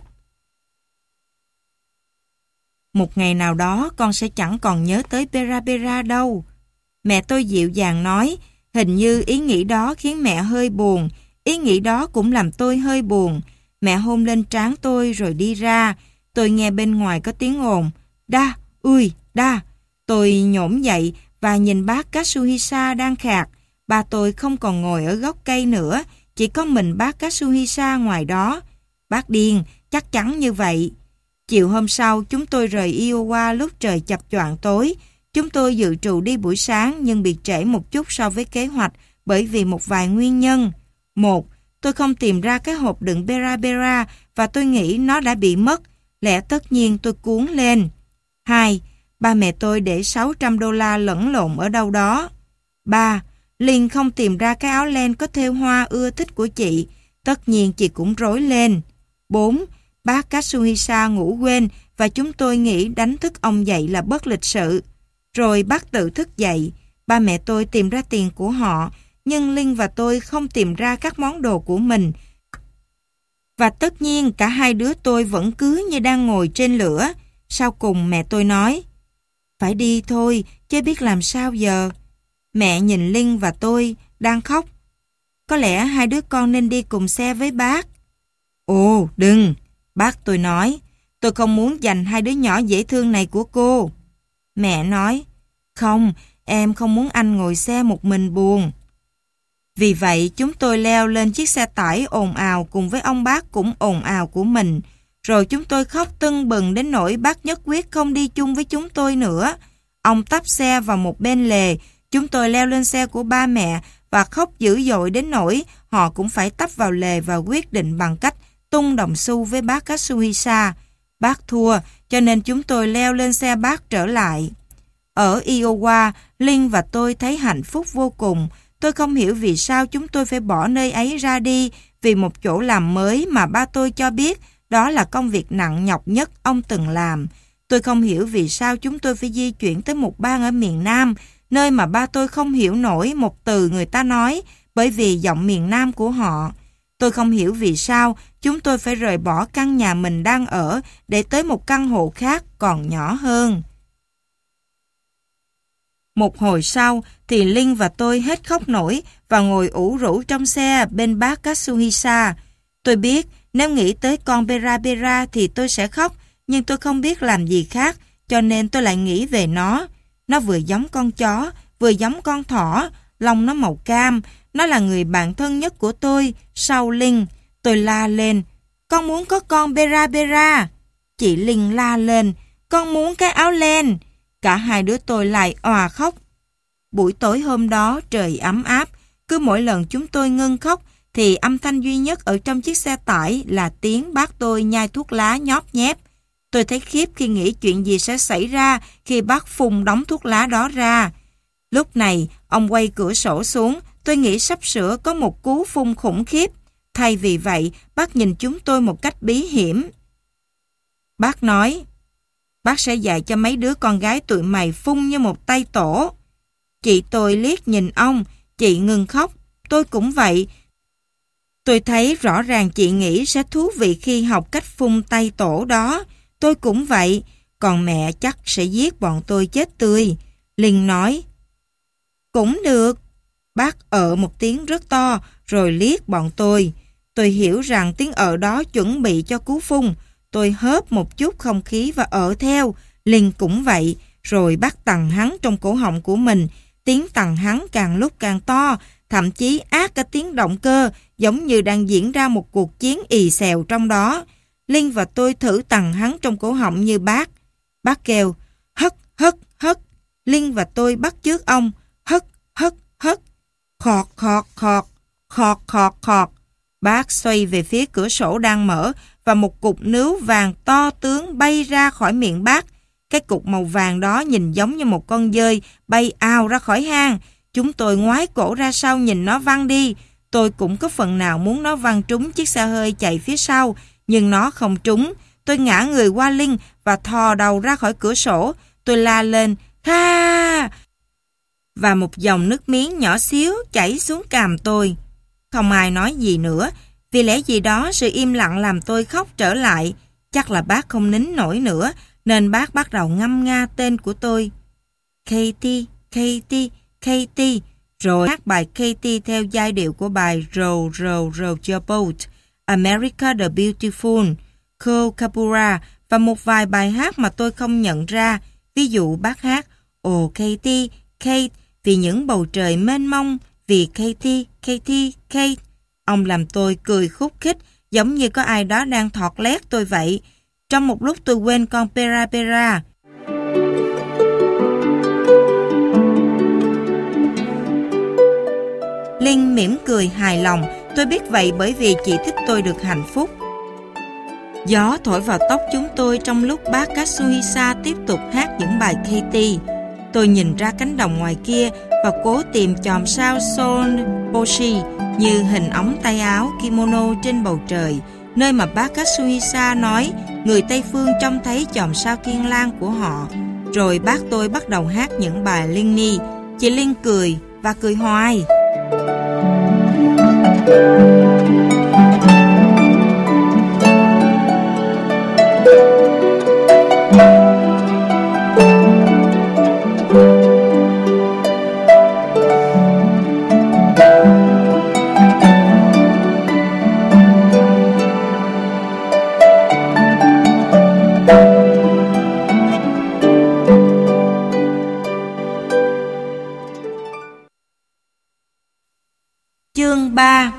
Một ngày nào đó con sẽ chẳng còn nhớ tới Bera Bera đâu. Mẹ tôi dịu dàng nói. Hình như ý nghĩ đó khiến mẹ hơi buồn. Ý nghĩ đó cũng làm tôi hơi buồn. Mẹ hôn lên trán tôi rồi đi ra. Tôi nghe bên ngoài có tiếng ồn. Đa, ui, đa. Tôi nhổm dậy và nhìn bác Katsuhisa đang khạc. Ba tôi không còn ngồi ở gốc cây nữa. Chỉ có mình bác Katsuhisa ngoài đó. Bác điên, chắc chắn như vậy. Chiều hôm sau, chúng tôi rời Iowa lúc trời chập choạng tối. Chúng tôi dự trù đi buổi sáng nhưng bị trễ một chút so với kế hoạch bởi vì một vài nguyên nhân. Một, tôi không tìm ra cái hộp đựng Bera Bera và tôi nghĩ nó đã bị mất. Lẽ tất nhiên tôi cuống lên. Hai, ba mẹ tôi để sáu trăm đô la lẫn lộn ở đâu đó. Ba, Linh không tìm ra cái áo len có thêu hoa ưa thích của chị. Tất nhiên chị cũng rối lên. Bốn, bác Katsuhisa ngủ quên và chúng tôi nghĩ đánh thức ông dậy là bất lịch sự. Rồi bác tự thức dậy. Ba mẹ tôi tìm ra tiền của họ, nhưng Linh và tôi không tìm ra các món đồ của mình. Và tất nhiên cả hai đứa tôi vẫn cứ như đang ngồi trên lửa. Sau cùng mẹ tôi nói, phải đi thôi, chứ biết làm sao giờ. Mẹ nhìn Linh và tôi đang khóc. Có lẽ hai đứa con nên đi cùng xe với bác. Ồ, đừng, bác tôi nói. Tôi không muốn giành hai đứa nhỏ dễ thương này của cô. Mẹ nói, không, em không muốn anh ngồi xe một mình buồn. Vì vậy chúng tôi leo lên chiếc xe tải ồn ào cùng với ông bác cũng ồn ào của mình. Rồi chúng tôi khóc tưng bừng đến nỗi bác nhất quyết không đi chung với chúng tôi nữa. Ông tấp xe vào một bên lề. Chúng tôi leo lên xe của ba mẹ và khóc dữ dội đến nỗi họ cũng phải tấp vào lề và quyết định bằng cách tung đồng xu với bác Katsuhisa. Bác thua, cho nên chúng tôi leo lên xe bác trở lại. Ở Iowa, Linh và tôi thấy hạnh phúc vô cùng. Tôi không hiểu vì sao chúng tôi phải bỏ nơi ấy ra đi vì một chỗ làm mới mà ba tôi cho biết đó là công việc nặng nhọc nhất ông từng làm. Tôi không hiểu vì sao chúng tôi phải di chuyển tới một bang ở miền Nam, nơi mà ba tôi không hiểu nổi một từ người ta nói bởi vì giọng miền Nam của họ. Tôi không hiểu vì sao chúng tôi phải rời bỏ căn nhà mình đang ở để tới một căn hộ khác còn nhỏ hơn. Một hồi sau thì Linh và tôi hết khóc nổi và ngồi ủ rũ trong xe bên bác Katsuhisa. Tôi biết nếu nghĩ tới con Bera Bera thì tôi sẽ khóc, nhưng tôi không biết làm gì khác, cho nên tôi lại nghĩ về nó. Nó vừa giống con chó, vừa giống con thỏ, lông nó màu cam. Nó là người bạn thân nhất của tôi, sau Linh. Tôi la lên, con muốn có con Bera Bera. Chị Linh la lên, con muốn cái áo len. Cả hai đứa tôi lại òa khóc. Buổi tối hôm đó trời ấm áp. Cứ mỗi lần chúng tôi ngưng khóc thì âm thanh duy nhất ở trong chiếc xe tải là tiếng bác tôi nhai thuốc lá nhóp nhép. Tôi thấy khiếp khi nghĩ chuyện gì sẽ xảy ra khi bác phun đống thuốc lá đó ra. Lúc này ông quay cửa sổ xuống. Tôi nghĩ sắp sửa có một cú phun khủng khiếp. Thay vì vậy bác nhìn chúng tôi một cách bí hiểm. Bác nói, bác sẽ dạy cho mấy đứa con gái tụi mày phun như một tay tổ. Chị tôi liếc nhìn ông, chị ngừng khóc, tôi cũng vậy. Tôi thấy rõ ràng chị nghĩ sẽ thú vị khi học cách phun tay tổ đó. Tôi cũng vậy, còn mẹ chắc sẽ giết bọn tôi chết tươi. Linh nói, cũng được. Bác ợ một tiếng rất to rồi liếc bọn tôi. Tôi hiểu rằng tiếng ợ đó chuẩn bị cho cú phun. Tôi hớp một chút không khí và ợ theo. Linh cũng vậy. Rồi bác tằng hắn trong cổ họng của mình. Tiếng tằng hắn càng lúc càng to. thậm chí át cả tiếng động cơ, giống như đang diễn ra một cuộc chiến ì xèo trong đó. Linh và tôi thử tằn hắn trong cổ họng như bác. Bác kêu, hất, hất, hất. Linh và tôi bắt chước ông, hất, hất, hất. Khọt, khọt, khọt, khọt, khọt, khọt. Bác xoay về phía cửa sổ đang mở và một cục nướu vàng to tướng bay ra khỏi miệng bác. Cái cục màu vàng đó nhìn giống như một con dơi bay ào ra khỏi hang. Chúng tôi ngoái cổ ra sau nhìn nó văng đi. Tôi cũng có phần nào muốn nó văng trúng chiếc xe hơi chạy phía sau, nhưng nó không trúng. Tôi ngã người qua Linh và thò đầu ra khỏi cửa sổ. Tôi la lên, Kha! Và một dòng nước miếng nhỏ xíu chảy xuống cằm tôi. Không ai nói gì nữa. Vì lẽ gì đó sự im lặng làm tôi khóc trở lại. Chắc là bác không nín nổi nữa, nên bác bắt đầu ngâm nga tên của tôi. Katie, Katie, Katie. Rồi hát bài Katie theo giai điệu của bài Row, Row, Row Your Boat, America the Beautiful, Cole Capura và một vài bài hát mà tôi không nhận ra. Ví dụ bác hát Oh Katie, Kate, vì những bầu trời mênh mông, vì Katie, Katie, Kate. Ông làm tôi cười khúc khích, giống như có ai đó đang thọt lét tôi vậy. Trong một lúc tôi quên con Pera Pera. Linh mỉm cười hài lòng. Tôi biết vậy bởi vì chị thích tôi được hạnh phúc. Gió thổi vào tóc chúng tôi trong lúc bác Katsuhisa tiếp tục hát những bài Katie. Tôi nhìn ra cánh đồng ngoài kia và cố tìm chòm sao Sonboshi như hình ống tay áo kimono trên bầu trời, nơi mà bác Katsuhisa nói người Tây Phương trông thấy chòm sao thiên lang của họ. Rồi bác tôi bắt đầu hát những bài Linh Ni. Chị Linh cười và cười hoài. Chương ba.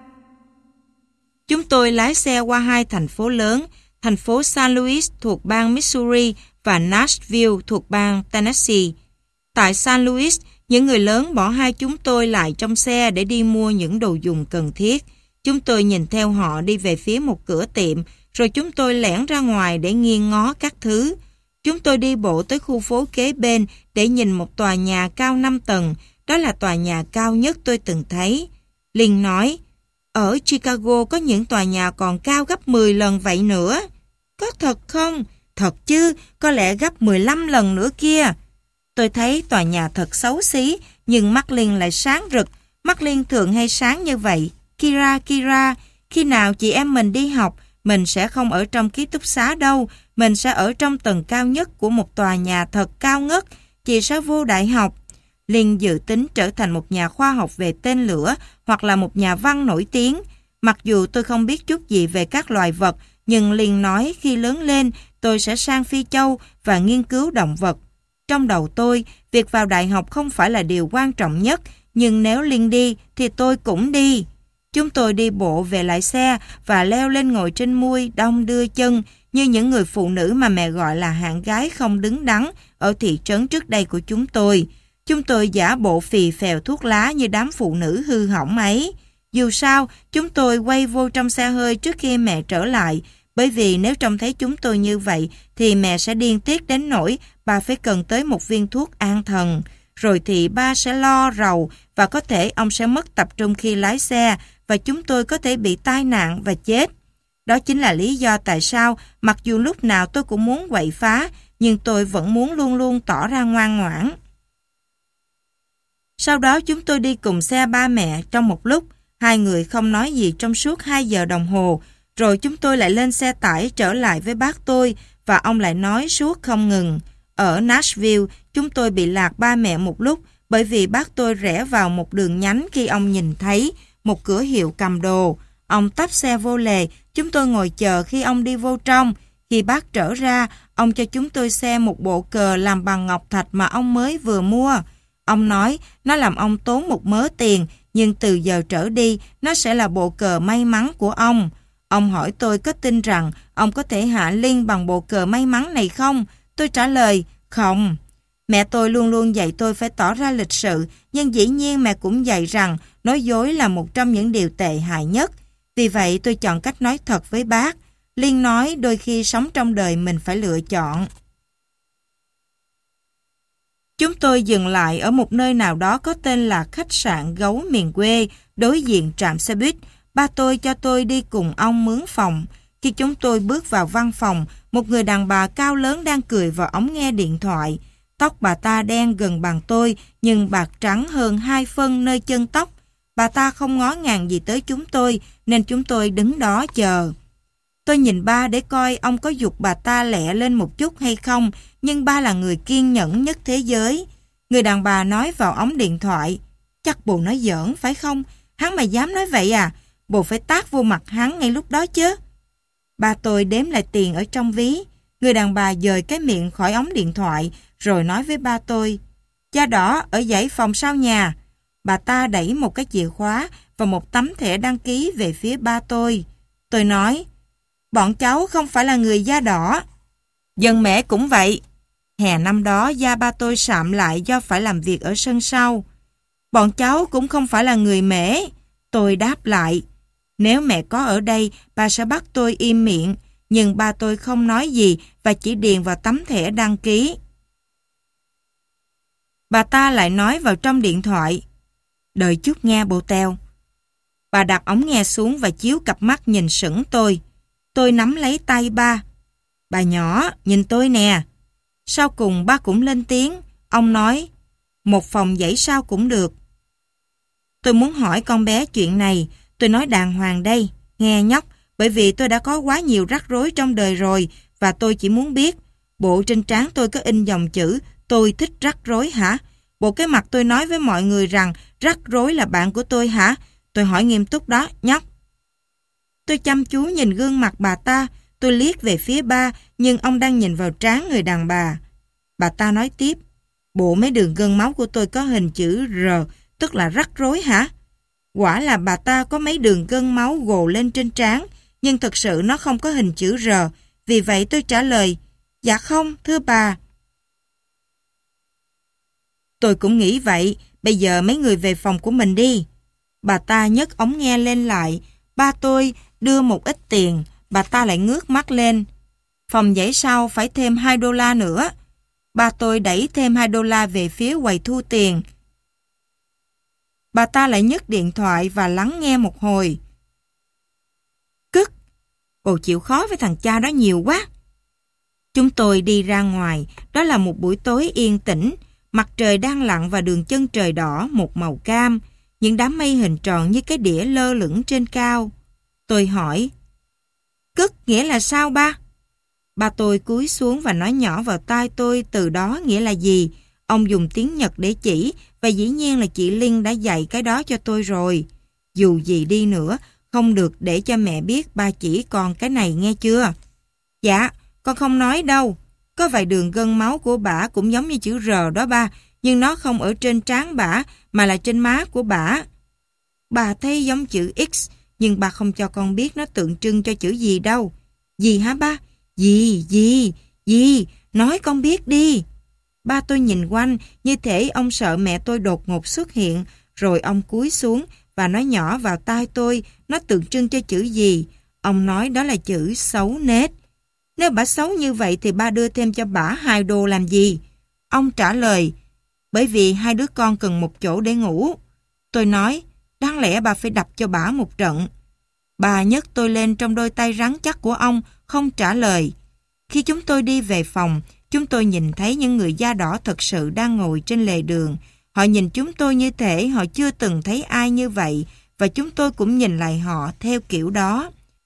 Chúng tôi lái xe qua hai thành phố lớn, thành phố San Luis thuộc bang Missouri và Nashville thuộc bang Tennessee. Tại San Luis, những người lớn bỏ hai chúng tôi lại trong xe để đi mua những đồ dùng cần thiết. Chúng tôi nhìn theo họ đi về phía một cửa tiệm, rồi chúng tôi lẻn ra ngoài để nghiêng ngó các thứ. Chúng tôi đi bộ tới khu phố kế bên để nhìn một tòa nhà cao năm tầng. Đó là tòa nhà cao nhất tôi từng thấy. Linh nói, ở Chicago có những tòa nhà còn cao gấp mười lần vậy nữa. Có thật không? Thật chứ, có lẽ gấp mười lăm lần nữa kia. Tôi thấy tòa nhà thật xấu xí, nhưng mắt Linh lại sáng rực. Mắt Linh thường hay sáng như vậy. Kira, Kira, khi nào chị em mình đi học, mình sẽ không ở trong ký túc xá đâu. Mình sẽ ở trong tầng cao nhất của một tòa nhà thật cao ngất. Chị sẽ vô đại học. Linh dự tính trở thành một nhà khoa học về tên lửa hoặc là một nhà văn nổi tiếng. Mặc dù tôi không biết chút gì về các loài vật, nhưng Linh nói khi lớn lên tôi sẽ sang Phi Châu và nghiên cứu động vật. Trong đầu tôi, việc vào đại học không phải là điều quan trọng nhất, nhưng nếu Linh đi thì tôi cũng đi. Chúng tôi đi bộ về lại xe và leo lên ngồi trên mui đong đưa chân như những người phụ nữ mà mẹ gọi là hạng gái không đứng đắn ở thị trấn trước đây của chúng tôi. Chúng tôi giả bộ phì phèo thuốc lá như đám phụ nữ hư hỏng ấy. Dù sao, chúng tôi quay vô trong xe hơi trước khi mẹ trở lại, bởi vì nếu trông thấy chúng tôi như vậy thì mẹ sẽ điên tiết đến nỗi bà phải cần tới một viên thuốc an thần. Rồi thì ba sẽ lo rầu và có thể ông sẽ mất tập trung khi lái xe và chúng tôi có thể bị tai nạn và chết. Đó chính là lý do tại sao mặc dù lúc nào tôi cũng muốn quậy phá, nhưng tôi vẫn muốn luôn luôn tỏ ra ngoan ngoãn. Sau đó chúng tôi đi cùng xe ba mẹ trong một lúc. Hai người không nói gì trong suốt hai giờ đồng hồ. Rồi chúng tôi lại lên xe tải trở lại với bác tôi và ông lại nói suốt không ngừng. Ở Nashville, chúng tôi bị lạc ba mẹ một lúc bởi vì bác tôi rẽ vào một đường nhánh khi ông nhìn thấy một cửa hiệu cầm đồ. Ông tấp xe vô lề, chúng tôi ngồi chờ khi ông đi vô trong. Khi bác trở ra, ông cho chúng tôi xem một bộ cờ làm bằng ngọc thạch mà ông mới vừa mua. Ông nói nó làm ông tốn một mớ tiền, nhưng từ giờ trở đi, nó sẽ là bộ cờ may mắn của ông. Ông hỏi tôi có tin rằng ông có thể hạ Linh bằng bộ cờ may mắn này không? Tôi trả lời, không. Mẹ tôi luôn luôn dạy tôi phải tỏ ra lịch sự, nhưng dĩ nhiên mẹ cũng dạy rằng nói dối là một trong những điều tệ hại nhất. Vì vậy tôi chọn cách nói thật với bác. Liên nói đôi khi sống trong đời mình phải lựa chọn. Chúng tôi dừng lại ở một nơi nào đó có tên là khách sạn Gấu miền quê, đối diện trạm xe buýt. Ba tôi cho tôi đi cùng ông mướn phòng. Khi chúng tôi bước vào văn phòng, một người đàn bà cao lớn đang cười vào ống nghe điện thoại. Tóc bà ta đen gần bằng tôi, nhưng bạc trắng hơn hai phân nơi chân tóc. Bà ta không ngó ngàng gì tới chúng tôi, nên chúng tôi đứng đó chờ. Tôi nhìn ba để coi ông có giục bà ta lẹ lên một chút hay không, nhưng ba là người kiên nhẫn nhất thế giới. Người đàn bà nói vào ống điện thoại, chắc bồ nói giỡn phải không? Hắn mà dám nói vậy à? Bồ phải tát vô mặt hắn ngay lúc đó chứ. Ba tôi đếm lại tiền ở trong ví. Người đàn bà dời cái miệng khỏi ống điện thoại, rồi nói với ba tôi, da đỏ ở dãy phòng sau nhà. Bà ta đẩy một cái chìa khóa và một tấm thẻ đăng ký về phía ba tôi. Tôi nói, bọn cháu không phải là người da đỏ. Dân mẹ cũng vậy. Hè năm đó da ba tôi sạm lại do phải làm việc ở sân sau. Bọn cháu cũng không phải là người Mễ. Tôi đáp lại. Nếu mẹ có ở đây, bà sẽ bắt tôi im miệng. Nhưng ba tôi không nói gì và chỉ điền vào tấm thẻ đăng ký. Bà ta lại nói vào trong điện thoại, đợi chút nghe bộ teo. Bà đặt ống nghe xuống và chiếu cặp mắt nhìn sững tôi. Tôi nắm lấy tay ba. Bà nhỏ, nhìn tôi nè. Sau cùng ba cũng lên tiếng. Ông nói, một phòng dãy sao cũng được. Tôi muốn hỏi con bé chuyện này. Tôi nói đàng hoàng đây. Nghe nhóc, bởi vì tôi đã có quá nhiều rắc rối trong đời rồi và tôi chỉ muốn biết, bộ trên trán tôi có in dòng chữ tôi thích rắc rối hả? Bộ cái mặt tôi nói với mọi người rằng rắc rối là bạn của tôi hả? Tôi hỏi nghiêm túc đó, nhóc. Tôi chăm chú nhìn gương mặt bà ta. Tôi liếc về phía ba, nhưng ông đang nhìn vào trán người đàn bà. Bà ta nói tiếp, bộ mấy đường gân máu của tôi có hình chữ R, tức là rắc rối hả? Quả là bà ta có mấy đường gân máu gồ lên trên trán, nhưng thực sự nó không có hình chữ R. Vì vậy tôi trả lời, dạ không, thưa bà. Tôi cũng nghĩ vậy, bây giờ mấy người về phòng của mình đi. Bà ta nhấc ống nghe lên lại, ba tôi đưa một ít tiền, bà ta lại ngước mắt lên. Phòng dãy sau phải thêm hai đô la nữa. Ba tôi đẩy thêm hai đô la về phía quầy thu tiền. Bà ta lại nhấc điện thoại và lắng nghe một hồi. Cức, bồ chịu khó với thằng cha đó nhiều quá. Chúng tôi đi ra ngoài, đó là một buổi tối yên tĩnh. Mặt trời đang lặn và đường chân trời đỏ một màu cam, những đám mây hình tròn như cái đĩa lơ lửng trên cao. Tôi hỏi, Cức nghĩa là sao ba? Ba tôi cúi xuống và nói nhỏ vào tai tôi từ đó nghĩa là gì. Ông dùng tiếng Nhật để chỉ, và dĩ nhiên là chị Linh đã dạy cái đó cho tôi rồi. Dù gì đi nữa, không được để cho mẹ biết ba chỉ con cái này nghe chưa? Dạ, con không nói đâu. Có vài đường gân máu của bả cũng giống như chữ R đó ba, nhưng nó không ở trên trán bả, mà là trên má của bả. Bà thấy giống chữ X, nhưng bà không cho con biết nó tượng trưng cho chữ gì đâu. Gì hả ba? Gì, gì, gì? Nói con biết đi. Ba tôi nhìn quanh, như thể ông sợ mẹ tôi đột ngột xuất hiện, rồi ông cúi xuống và nói nhỏ vào tai tôi, nó tượng trưng cho chữ gì. Ông nói đó là chữ xấu nết. Nếu bả xấu như vậy thì ba đưa thêm cho bả hai đô làm gì? Ông trả lời, bởi vì hai đứa con cần một chỗ để ngủ. Tôi nói, đáng lẽ bà phải đập cho bả một trận. Bà nhấc tôi lên trong đôi tay rắn chắc của ông, không trả lời. Khi chúng tôi đi về phòng, chúng tôi nhìn thấy những người da đỏ thật sự đang ngồi trên lề đường. Họ nhìn chúng tôi như thể họ chưa từng thấy ai như vậy, và chúng tôi cũng nhìn lại họ theo kiểu đó.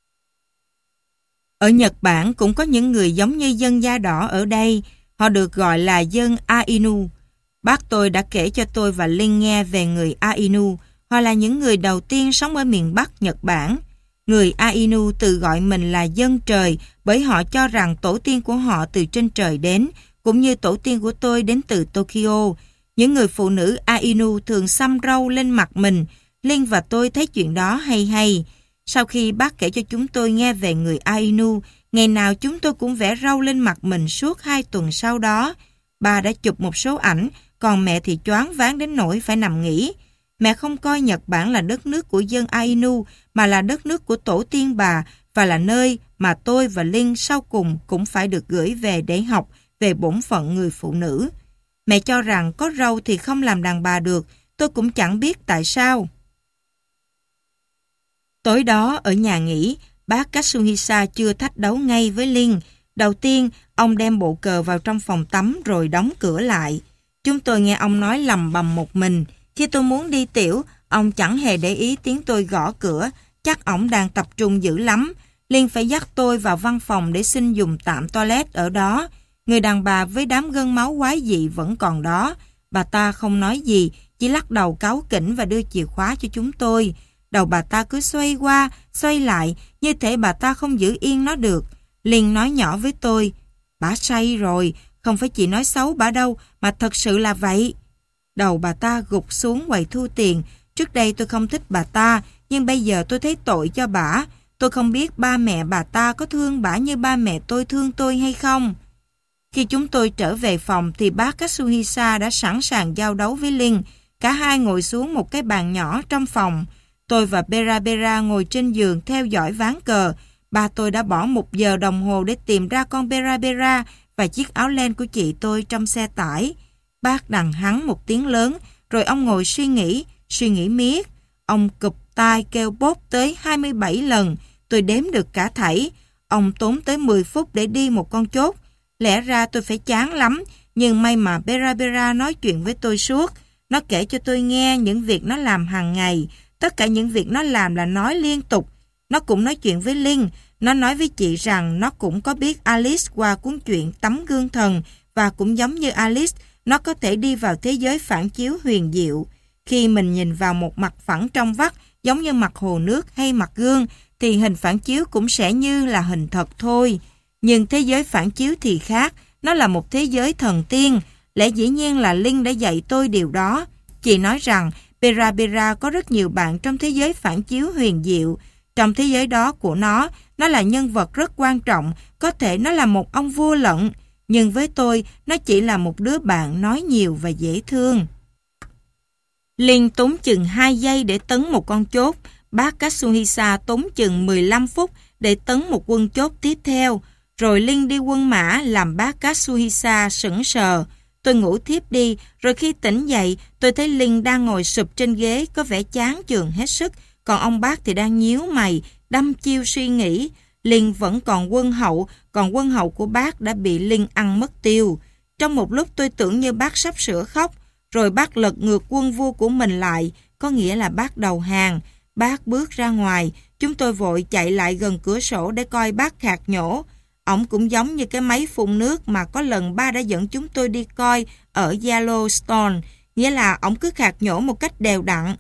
Ở Nhật Bản cũng có những người giống như dân da đỏ ở đây. Họ được gọi là dân Ainu. Bác tôi đã kể cho tôi và Linh nghe về người Ainu. Họ là những người đầu tiên sống ở miền Bắc Nhật Bản. Người Ainu tự gọi mình là dân trời bởi họ cho rằng tổ tiên của họ từ trên trời đến, cũng như tổ tiên của tôi đến từ Tokyo. Những người phụ nữ Ainu thường xăm râu lên mặt mình. Linh và tôi thấy chuyện đó hay hay. Sau khi bác kể cho chúng tôi nghe về người Ainu, ngày nào chúng tôi cũng vẽ râu lên mặt mình suốt hai tuần sau đó. Ba đã chụp một số ảnh, còn mẹ thì choáng váng đến nỗi phải nằm nghỉ. Mẹ không coi Nhật Bản là đất nước của dân Ainu, mà là đất nước của tổ tiên bà, và là nơi mà tôi và Linh sau cùng cũng phải được gửi về để học về bổn phận người phụ nữ. Mẹ cho rằng có râu thì không làm đàn bà được, tôi cũng chẳng biết tại sao. Tối đó ở nhà nghỉ, bác Katsuhisa chưa thách đấu ngay với Linh. Đầu tiên, ông đem bộ cờ vào trong phòng tắm rồi đóng cửa lại. Chúng tôi nghe ông nói lầm bầm một mình. Khi tôi muốn đi tiểu, ông chẳng hề để ý tiếng tôi gõ cửa, chắc ổng đang tập trung dữ lắm. Linh phải dắt tôi vào văn phòng để xin dùng tạm toilet ở đó. Người đàn bà với đám gân máu quái dị vẫn còn đó. Bà ta không nói gì, chỉ lắc đầu cáu kỉnh và đưa chìa khóa cho chúng tôi. Đầu bà ta cứ xoay qua, xoay lại, như thể bà ta không giữ yên nó được. Linh nói nhỏ với tôi, bà say rồi, không phải chị nói xấu bà đâu, mà thật sự là vậy. Đầu bà ta gục xuống quầy thu tiền. Trước đây tôi không thích bà ta, nhưng bây giờ tôi thấy tội cho bà. Tôi không biết ba mẹ bà ta có thương bà như ba mẹ tôi thương tôi hay không. Khi chúng tôi trở về phòng thì bác Katsuhisa đã sẵn sàng giao đấu với Linh. Cả hai ngồi xuống một cái bàn nhỏ trong phòng. Tôi và Bera Bera ngồi trên giường theo dõi ván cờ. Ba tôi đã bỏ một giờ đồng hồ để tìm ra con Bera Bera và chiếc áo len của chị tôi trong xe tải. Bác đằng hắn một tiếng lớn, rồi ông ngồi suy nghĩ, suy nghĩ miết. Ông cụp tai kêu bốp tới hai mươi bảy lần, tôi đếm được cả thảy. Ông tốn tới mười phút để đi một con chốt. Lẽ ra tôi phải chán lắm, nhưng may mà Bera Bera nói chuyện với tôi suốt. Nó kể cho tôi nghe những việc nó làm hàng ngày. Tất cả những việc nó làm là nói liên tục. Nó cũng nói chuyện với Linh. Nó nói với chị rằng nó cũng có biết Alice qua cuốn truyện Tấm Gương Thần, và cũng giống như Alice, nó có thể đi vào thế giới phản chiếu huyền diệu. Khi mình nhìn vào một mặt phẳng trong vắt, giống như mặt hồ nước hay mặt gương, thì hình phản chiếu cũng sẽ như là hình thật thôi. Nhưng thế giới phản chiếu thì khác, nó là một thế giới thần tiên. Lẽ dĩ nhiên là Linh đã dạy tôi điều đó. Chị nói rằng Bera Bera có rất nhiều bạn trong thế giới phản chiếu huyền diệu. Trong thế giới đó của nó, nó là nhân vật rất quan trọng, có thể nó là một ông vua lận. Nhưng với tôi, nó chỉ là một đứa bạn nói nhiều và dễ thương. Linh tốn chừng hai giây để tấn một con chốt. Bác Katsuhisa tốn chừng mười lăm phút để tấn một quân chốt tiếp theo. Rồi Linh đi quân mã làm bác Katsuhisa sững sờ. Tôi ngủ thiếp đi, rồi khi tỉnh dậy, tôi thấy Linh đang ngồi sụp trên ghế có vẻ chán chường hết sức, còn ông bác thì đang nhíu mày, đăm chiêu suy nghĩ. Linh vẫn còn quân hậu, còn quân hậu của bác đã bị Linh ăn mất tiêu. Trong một lúc tôi tưởng như bác sắp sửa khóc, rồi bác lật ngược quân vua của mình lại, có nghĩa là bác đầu hàng. Bác bước ra ngoài, chúng tôi vội chạy lại gần cửa sổ để coi bác khạc nhổ. Ổng cũng giống như cái máy phun nước mà có lần ba đã dẫn chúng tôi đi coi ở Yellowstone, nghĩa là ổng cứ khạc nhổ một cách đều đặn.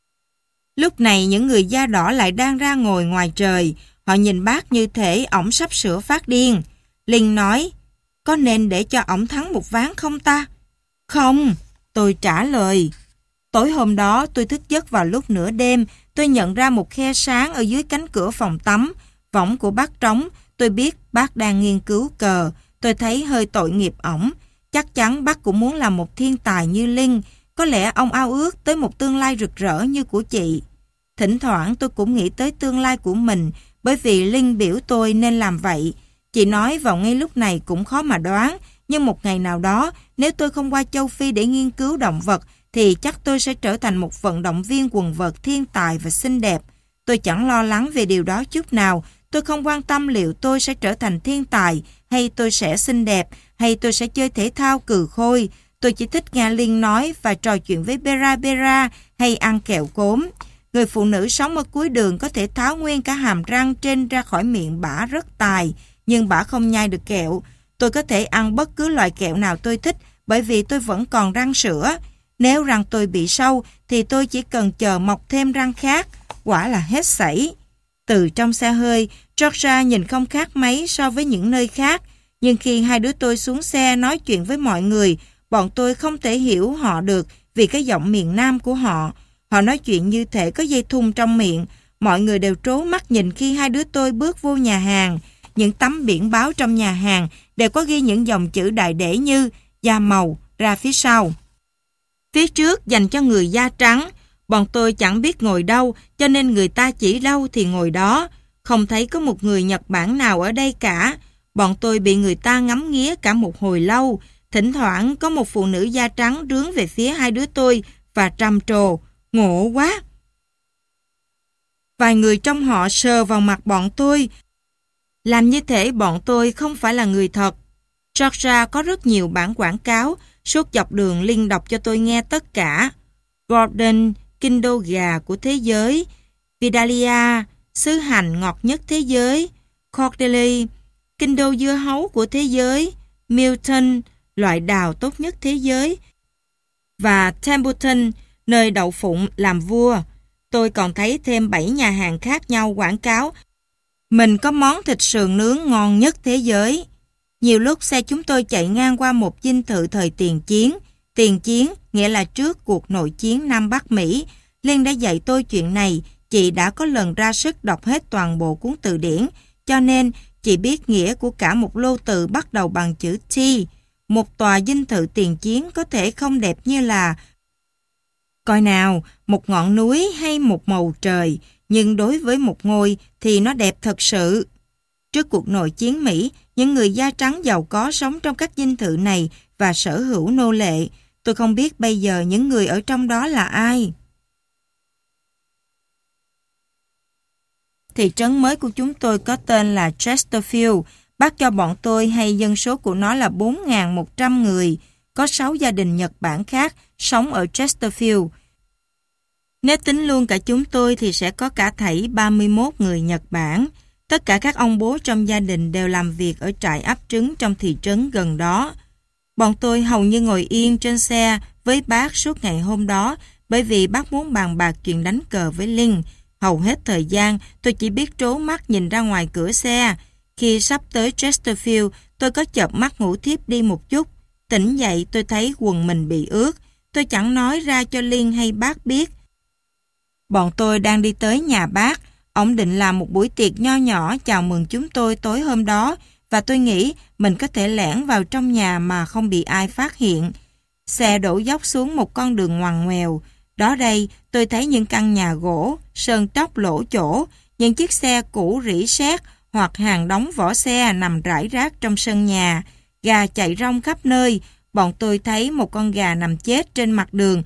Lúc này những người da đỏ lại đang ra ngồi ngoài trời, họ nhìn bác như thể ổng sắp sửa phát điên. Linh nói, có nên để cho ổng thắng một ván không ta? Không, tôi trả lời. Tối hôm đó tôi thức giấc vào lúc nửa đêm, tôi nhận ra một khe sáng ở dưới cánh cửa phòng tắm, võng của bác trống. Tôi biết bác đang nghiên cứu cờ, tôi thấy hơi tội nghiệp ổng. Chắc chắn bác cũng muốn làm một thiên tài như Linh, có lẽ ông ao ước tới một tương lai rực rỡ như của chị. Thỉnh thoảng tôi cũng nghĩ tới tương lai của mình, bởi vì Linh biểu tôi nên làm vậy. Chị nói vào ngay lúc này cũng khó mà đoán, nhưng một ngày nào đó, nếu tôi không qua châu Phi để nghiên cứu động vật, thì chắc tôi sẽ trở thành một vận động viên quần vợt thiên tài và xinh đẹp. Tôi chẳng lo lắng về điều đó chút nào. Tôi không quan tâm liệu tôi sẽ trở thành thiên tài, hay tôi sẽ xinh đẹp, hay tôi sẽ chơi thể thao cừ khôi. Tôi chỉ thích nghe Linh nói và trò chuyện với Bera Bera hay ăn kẹo cốm. Người phụ nữ sống ở cuối đường có thể tháo nguyên cả hàm răng trên ra khỏi miệng bả rất tài, nhưng bả không nhai được kẹo. Tôi có thể ăn bất cứ loại kẹo nào tôi thích, bởi vì tôi vẫn còn răng sữa. Nếu răng tôi bị sâu, thì tôi chỉ cần chờ mọc thêm răng khác. Quả là hết sảy. Từ trong xe hơi, Georgia nhìn không khác mấy so với những nơi khác. Nhưng khi hai đứa tôi xuống xe nói chuyện với mọi người, bọn tôi không thể hiểu họ được vì cái giọng miền Nam của họ. Họ nói chuyện như thể có dây thun trong miệng. Mọi người đều trố mắt nhìn khi hai đứa tôi bước vô nhà hàng. Những tấm biển báo trong nhà hàng đều có ghi những dòng chữ đại để như da màu ra phía sau. Phía trước dành cho người da trắng. Bọn tôi chẳng biết ngồi đâu, cho nên người ta chỉ đâu thì ngồi đó. Không thấy có một người Nhật Bản nào ở đây cả. Bọn tôi bị người ta ngắm nghía cả một hồi lâu. Thỉnh thoảng có một phụ nữ da trắng rướn về phía hai đứa tôi và trầm trồ. Ngộ quá! Vài người trong họ sờ vào mặt bọn tôi, làm như thể bọn tôi không phải là người thật. Georgia có rất nhiều bản quảng cáo, suốt dọc đường Linh đọc cho tôi nghe tất cả. Gordon, kinh đô gà của thế giới, Vidalia, sứ hành ngọt nhất thế giới, Cordelli, kinh đô dưa hấu của thế giới, Milton, loại đào tốt nhất thế giới, và Templeton, nơi đậu phụng làm vua. Tôi còn thấy thêm bảy nhà hàng khác nhau quảng cáo mình có món thịt sườn nướng ngon nhất thế giới. Nhiều lúc xe chúng tôi chạy ngang qua một dinh thự thời tiền chiến. Tiền chiến nghĩa là trước cuộc nội chiến Nam Bắc Mỹ. Liên đã dạy tôi chuyện này. Chị đã có lần ra sức đọc hết toàn bộ cuốn từ điển, cho nên chị biết nghĩa của cả một lô từ bắt đầu bằng chữ T. Một tòa dinh thự tiền chiến có thể không đẹp như là coi nào, một ngọn núi hay một màu trời, nhưng đối với một ngôi thì nó đẹp thật sự. Trước cuộc nội chiến Mỹ, những người da trắng giàu có sống trong các dinh thự này và sở hữu nô lệ. Tôi không biết bây giờ những người ở trong đó là ai. Thị trấn mới của chúng tôi có tên là Chesterfield. Bác cho bọn tôi hay dân số của nó là bốn nghìn một trăm người. Có sáu gia đình Nhật Bản khác sống ở Chesterfield. Nếu tính luôn cả chúng tôi thì sẽ có cả thảy ba mươi mốt người Nhật Bản. Tất cả các ông bố trong gia đình đều làm việc ở trại ấp trứng trong thị trấn gần đó. Bọn tôi hầu như ngồi yên trên xe với bác suốt ngày hôm đó bởi vì bác muốn bàn bạc chuyện đánh cờ với Linh. Hầu hết thời gian tôi chỉ biết trố mắt nhìn ra ngoài cửa xe. Khi sắp tới Chesterfield, tôi có chợp mắt ngủ thiếp đi một chút. Tỉnh dậy tôi thấy quần mình bị ướt. Tôi chẳng nói ra cho Liên hay bác biết. Bọn tôi đang đi tới nhà bác. Ông định làm một buổi tiệc nho nhỏ chào mừng chúng tôi tối hôm đó và tôi nghĩ mình có thể lẻn vào trong nhà mà không bị ai phát hiện. Xe đổ dốc xuống một con đường ngoằn ngoèo. Đó đây tôi thấy những căn nhà gỗ, sơn tróc lỗ chỗ, những chiếc xe cũ rỉ sét hoặc hàng đống vỏ xe nằm rải rác trong sân nhà. Gà chạy rong khắp nơi. Bọn tôi thấy một con gà nằm chết trên mặt đường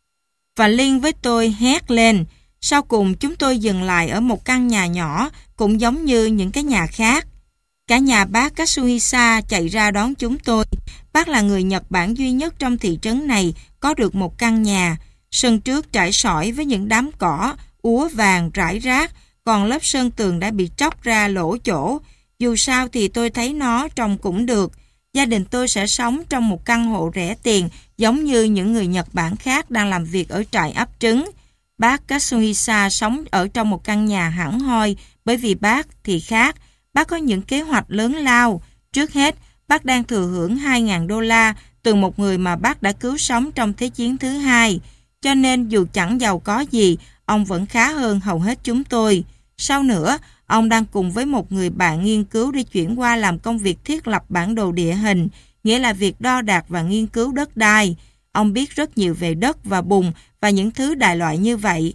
và Liên với tôi hét lên. Sau cùng chúng tôi dừng lại ở một căn nhà nhỏ cũng giống như những cái nhà khác. Cả nhà bác Katsuhisa chạy ra đón chúng tôi. Bác là người Nhật Bản duy nhất trong thị trấn này có được một căn nhà. Sân trước trải sỏi với những đám cỏ, úa vàng rải rác, còn lớp sơn tường đã bị tróc ra lỗ chỗ. Dù sao thì tôi thấy nó trông cũng được. Gia đình tôi sẽ sống trong một căn hộ rẻ tiền giống như những người Nhật Bản khác đang làm việc ở trại ấp trứng. Bác Katsuhisa sống ở trong một căn nhà hẳn hoi bởi vì bác thì khác. Bác có những kế hoạch lớn lao. Trước hết, bác đang thừa hưởng hai nghìn đô la từ một người mà bác đã cứu sống trong Thế chiến thứ hai. Cho nên dù chẳng giàu có gì, ông vẫn khá hơn hầu hết chúng tôi. Sau nữa, ông đang cùng với một người bạn nghiên cứu để chuyển qua làm công việc thiết lập bản đồ địa hình, nghĩa là việc đo đạc và nghiên cứu đất đai. Ông biết rất nhiều về đất và bùn và những thứ đại loại như vậy.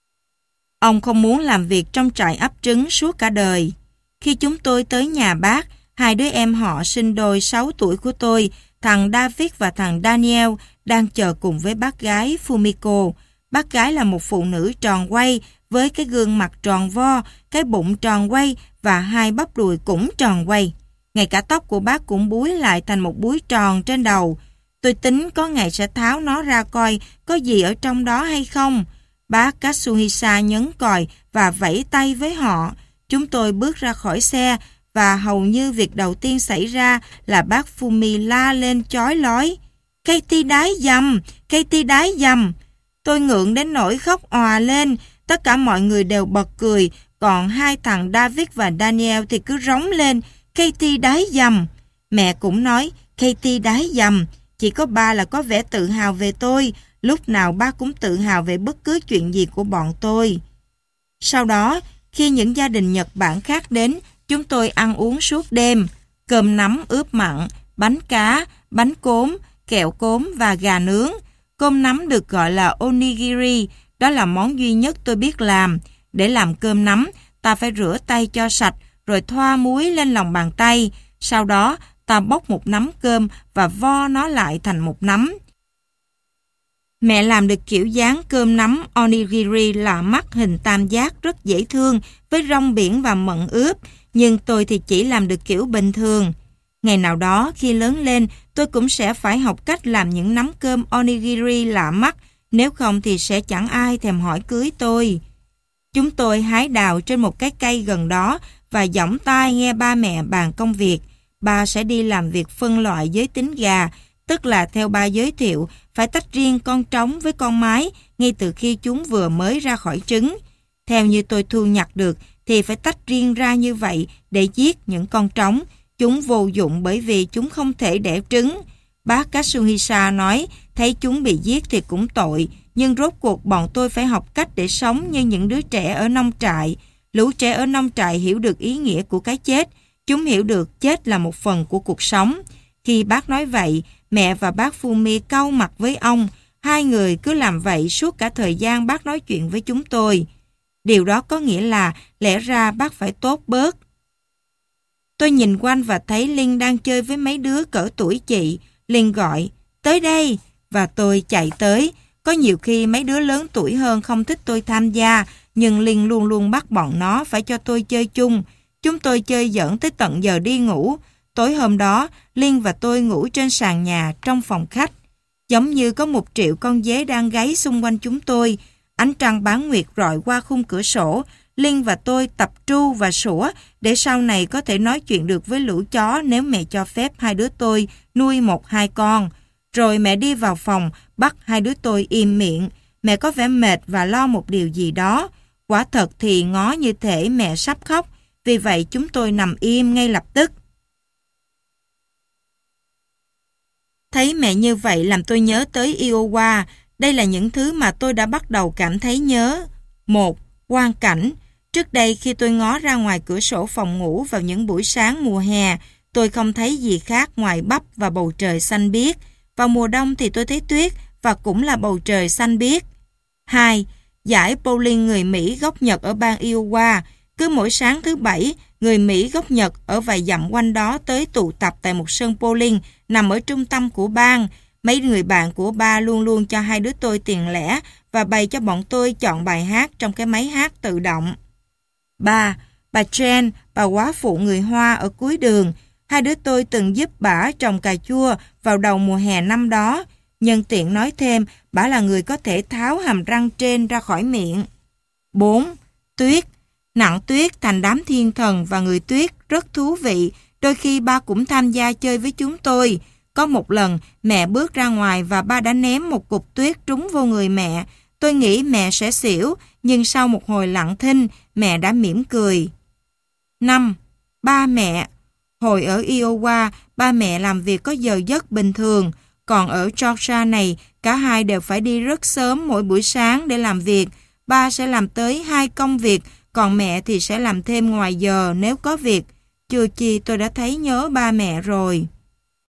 Ông không muốn làm việc trong trại ấp trứng suốt cả đời. Khi chúng tôi tới nhà bác, hai đứa em họ sinh đôi sáu tuổi của tôi, thằng David và thằng Daniel, đang chờ cùng với bác gái Fumiko. Bác gái là một phụ nữ tròn quay với cái gương mặt tròn vo, cái bụng tròn quay và hai bắp đùi cũng tròn quay. Ngay cả tóc của bác cũng búi lại thành một búi tròn trên đầu. Tôi tính có ngày sẽ tháo nó ra coi có gì ở trong đó hay không. Bác Katsuhisa nhấn còi và vẫy tay với họ. Chúng tôi bước ra khỏi xe và hầu như việc đầu tiên xảy ra là bác Fumi la lên chói lói. Katie đái dầm, Katie đái dầm. Tôi ngượng đến nỗi khóc òa lên. Tất cả mọi người đều bật cười, còn hai thằng David và Daniel thì cứ rống lên. Katie đái dầm. Mẹ cũng nói Katie đái dầm. Chỉ có ba là có vẻ tự hào về tôi. lúc nào ba cũng tự hào về bất cứ chuyện gì của bọn tôi. Sau đó, khi những gia đình Nhật Bản khác đến, chúng tôi ăn uống suốt đêm, cơm nắm ướp mặn, bánh cá, bánh cốm, kẹo cốm và gà nướng. Cơm nắm được gọi là onigiri, đó là món duy nhất tôi biết làm. Để làm cơm nắm, ta phải rửa tay cho sạch, rồi thoa muối lên lòng bàn tay. Sau đó, ta bóc một nắm cơm và vo nó lại thành một nắm. Mẹ làm được kiểu dáng cơm nắm onigiri lạ mắt hình tam giác rất dễ thương với rong biển và mận ướp, nhưng tôi thì chỉ làm được kiểu bình thường. Ngày nào đó khi lớn lên, tôi cũng sẽ phải học cách làm những nắm cơm onigiri lạ mắt, nếu không thì sẽ chẳng ai thèm hỏi cưới tôi. Chúng tôi hái đào trên một cái cây gần đó và giỏng tai nghe ba mẹ bàn công việc. Ba sẽ đi làm việc phân loại giới tính gà, tức là theo ba giới thiệu, phải tách riêng con trống với con mái ngay từ khi chúng vừa mới ra khỏi trứng. Theo như tôi thu nhặt được thì phải tách riêng ra như vậy để giết những con trống. Chúng vô dụng bởi vì chúng không thể đẻ trứng. Bác Katsuhisa nói thấy chúng bị giết thì cũng tội, nhưng rốt cuộc bọn tôi phải học cách để sống như những đứa trẻ ở nông trại. Lũ trẻ ở nông trại hiểu được ý nghĩa của cái chết. Chúng hiểu được chết là một phần của cuộc sống. Khi bác nói vậy, mẹ và bác Fumi cau mặt với ông. Hai người cứ làm vậy suốt cả thời gian bác nói chuyện với chúng tôi. Điều đó có nghĩa là lẽ ra bác phải tốt bớt. Tôi nhìn quanh và thấy Linh đang chơi với mấy đứa cỡ tuổi chị. Linh gọi, tới đây, và tôi chạy tới. Có nhiều khi mấy đứa lớn tuổi hơn không thích tôi tham gia, nhưng Linh luôn luôn bắt bọn nó phải cho tôi chơi chung. Chúng tôi chơi giỡn tới tận giờ đi ngủ. Tối hôm đó, Linh và tôi ngủ trên sàn nhà trong phòng khách. Giống như có một triệu con dế đang gáy xung quanh chúng tôi. Ánh trăng bán nguyệt rọi qua khung cửa sổ. Linh và tôi tập tru và sủa để sau này có thể nói chuyện được với lũ chó nếu mẹ cho phép hai đứa tôi nuôi một hai con. Rồi mẹ đi vào phòng bắt hai đứa tôi im miệng. Mẹ có vẻ mệt và lo một điều gì đó. Quả thật thì ngó như thể mẹ sắp khóc. Vì vậy chúng tôi nằm im ngay lập tức. Thấy mẹ như vậy làm tôi nhớ tới Iowa. Đây là những thứ mà tôi đã bắt đầu cảm thấy nhớ. Một, quang cảnh. Trước đây khi tôi ngó ra ngoài cửa sổ phòng ngủ vào những buổi sáng mùa hè, tôi không thấy gì khác ngoài bắp và bầu trời xanh biếc. Vào mùa đông thì tôi thấy tuyết và cũng là bầu trời xanh biếc. Hai, giải bowling người Mỹ gốc Nhật ở bang Iowa. Cứ mỗi sáng thứ Bảy, người Mỹ gốc Nhật ở vài dặm quanh đó tới tụ tập tại một sân bowling nằm ở trung tâm của bang. Mấy người bạn của ba luôn luôn cho hai đứa tôi tiền lẻ và bày cho bọn tôi chọn bài hát trong cái máy hát tự động. Ba, bà Jen, bà góa phụ người Hoa ở cuối đường. Hai đứa tôi từng giúp bả trồng cà chua vào đầu mùa hè năm đó. Nhân tiện nói thêm, bả là người có thể tháo hàm răng trên ra khỏi miệng. Bốn, tuyết. Nặng tuyết thành đám thiên thần và người tuyết rất thú vị. Đôi khi ba cũng tham gia chơi với chúng tôi. Có một lần mẹ bước ra ngoài và ba đã ném một cục tuyết trúng vô người mẹ. Tôi nghĩ mẹ sẽ xỉu, nhưng sau một hồi lặng thinh, mẹ đã mỉm cười. Năm, ba mẹ. Hồi ở Iowa, ba mẹ làm việc có giờ giấc bình thường. Còn ở Georgia này, cả hai đều phải đi rất sớm mỗi buổi sáng để làm việc. Ba sẽ làm tới hai công việc, còn mẹ thì sẽ làm thêm ngoài giờ nếu có việc. Chưa chi tôi đã thấy nhớ ba mẹ rồi.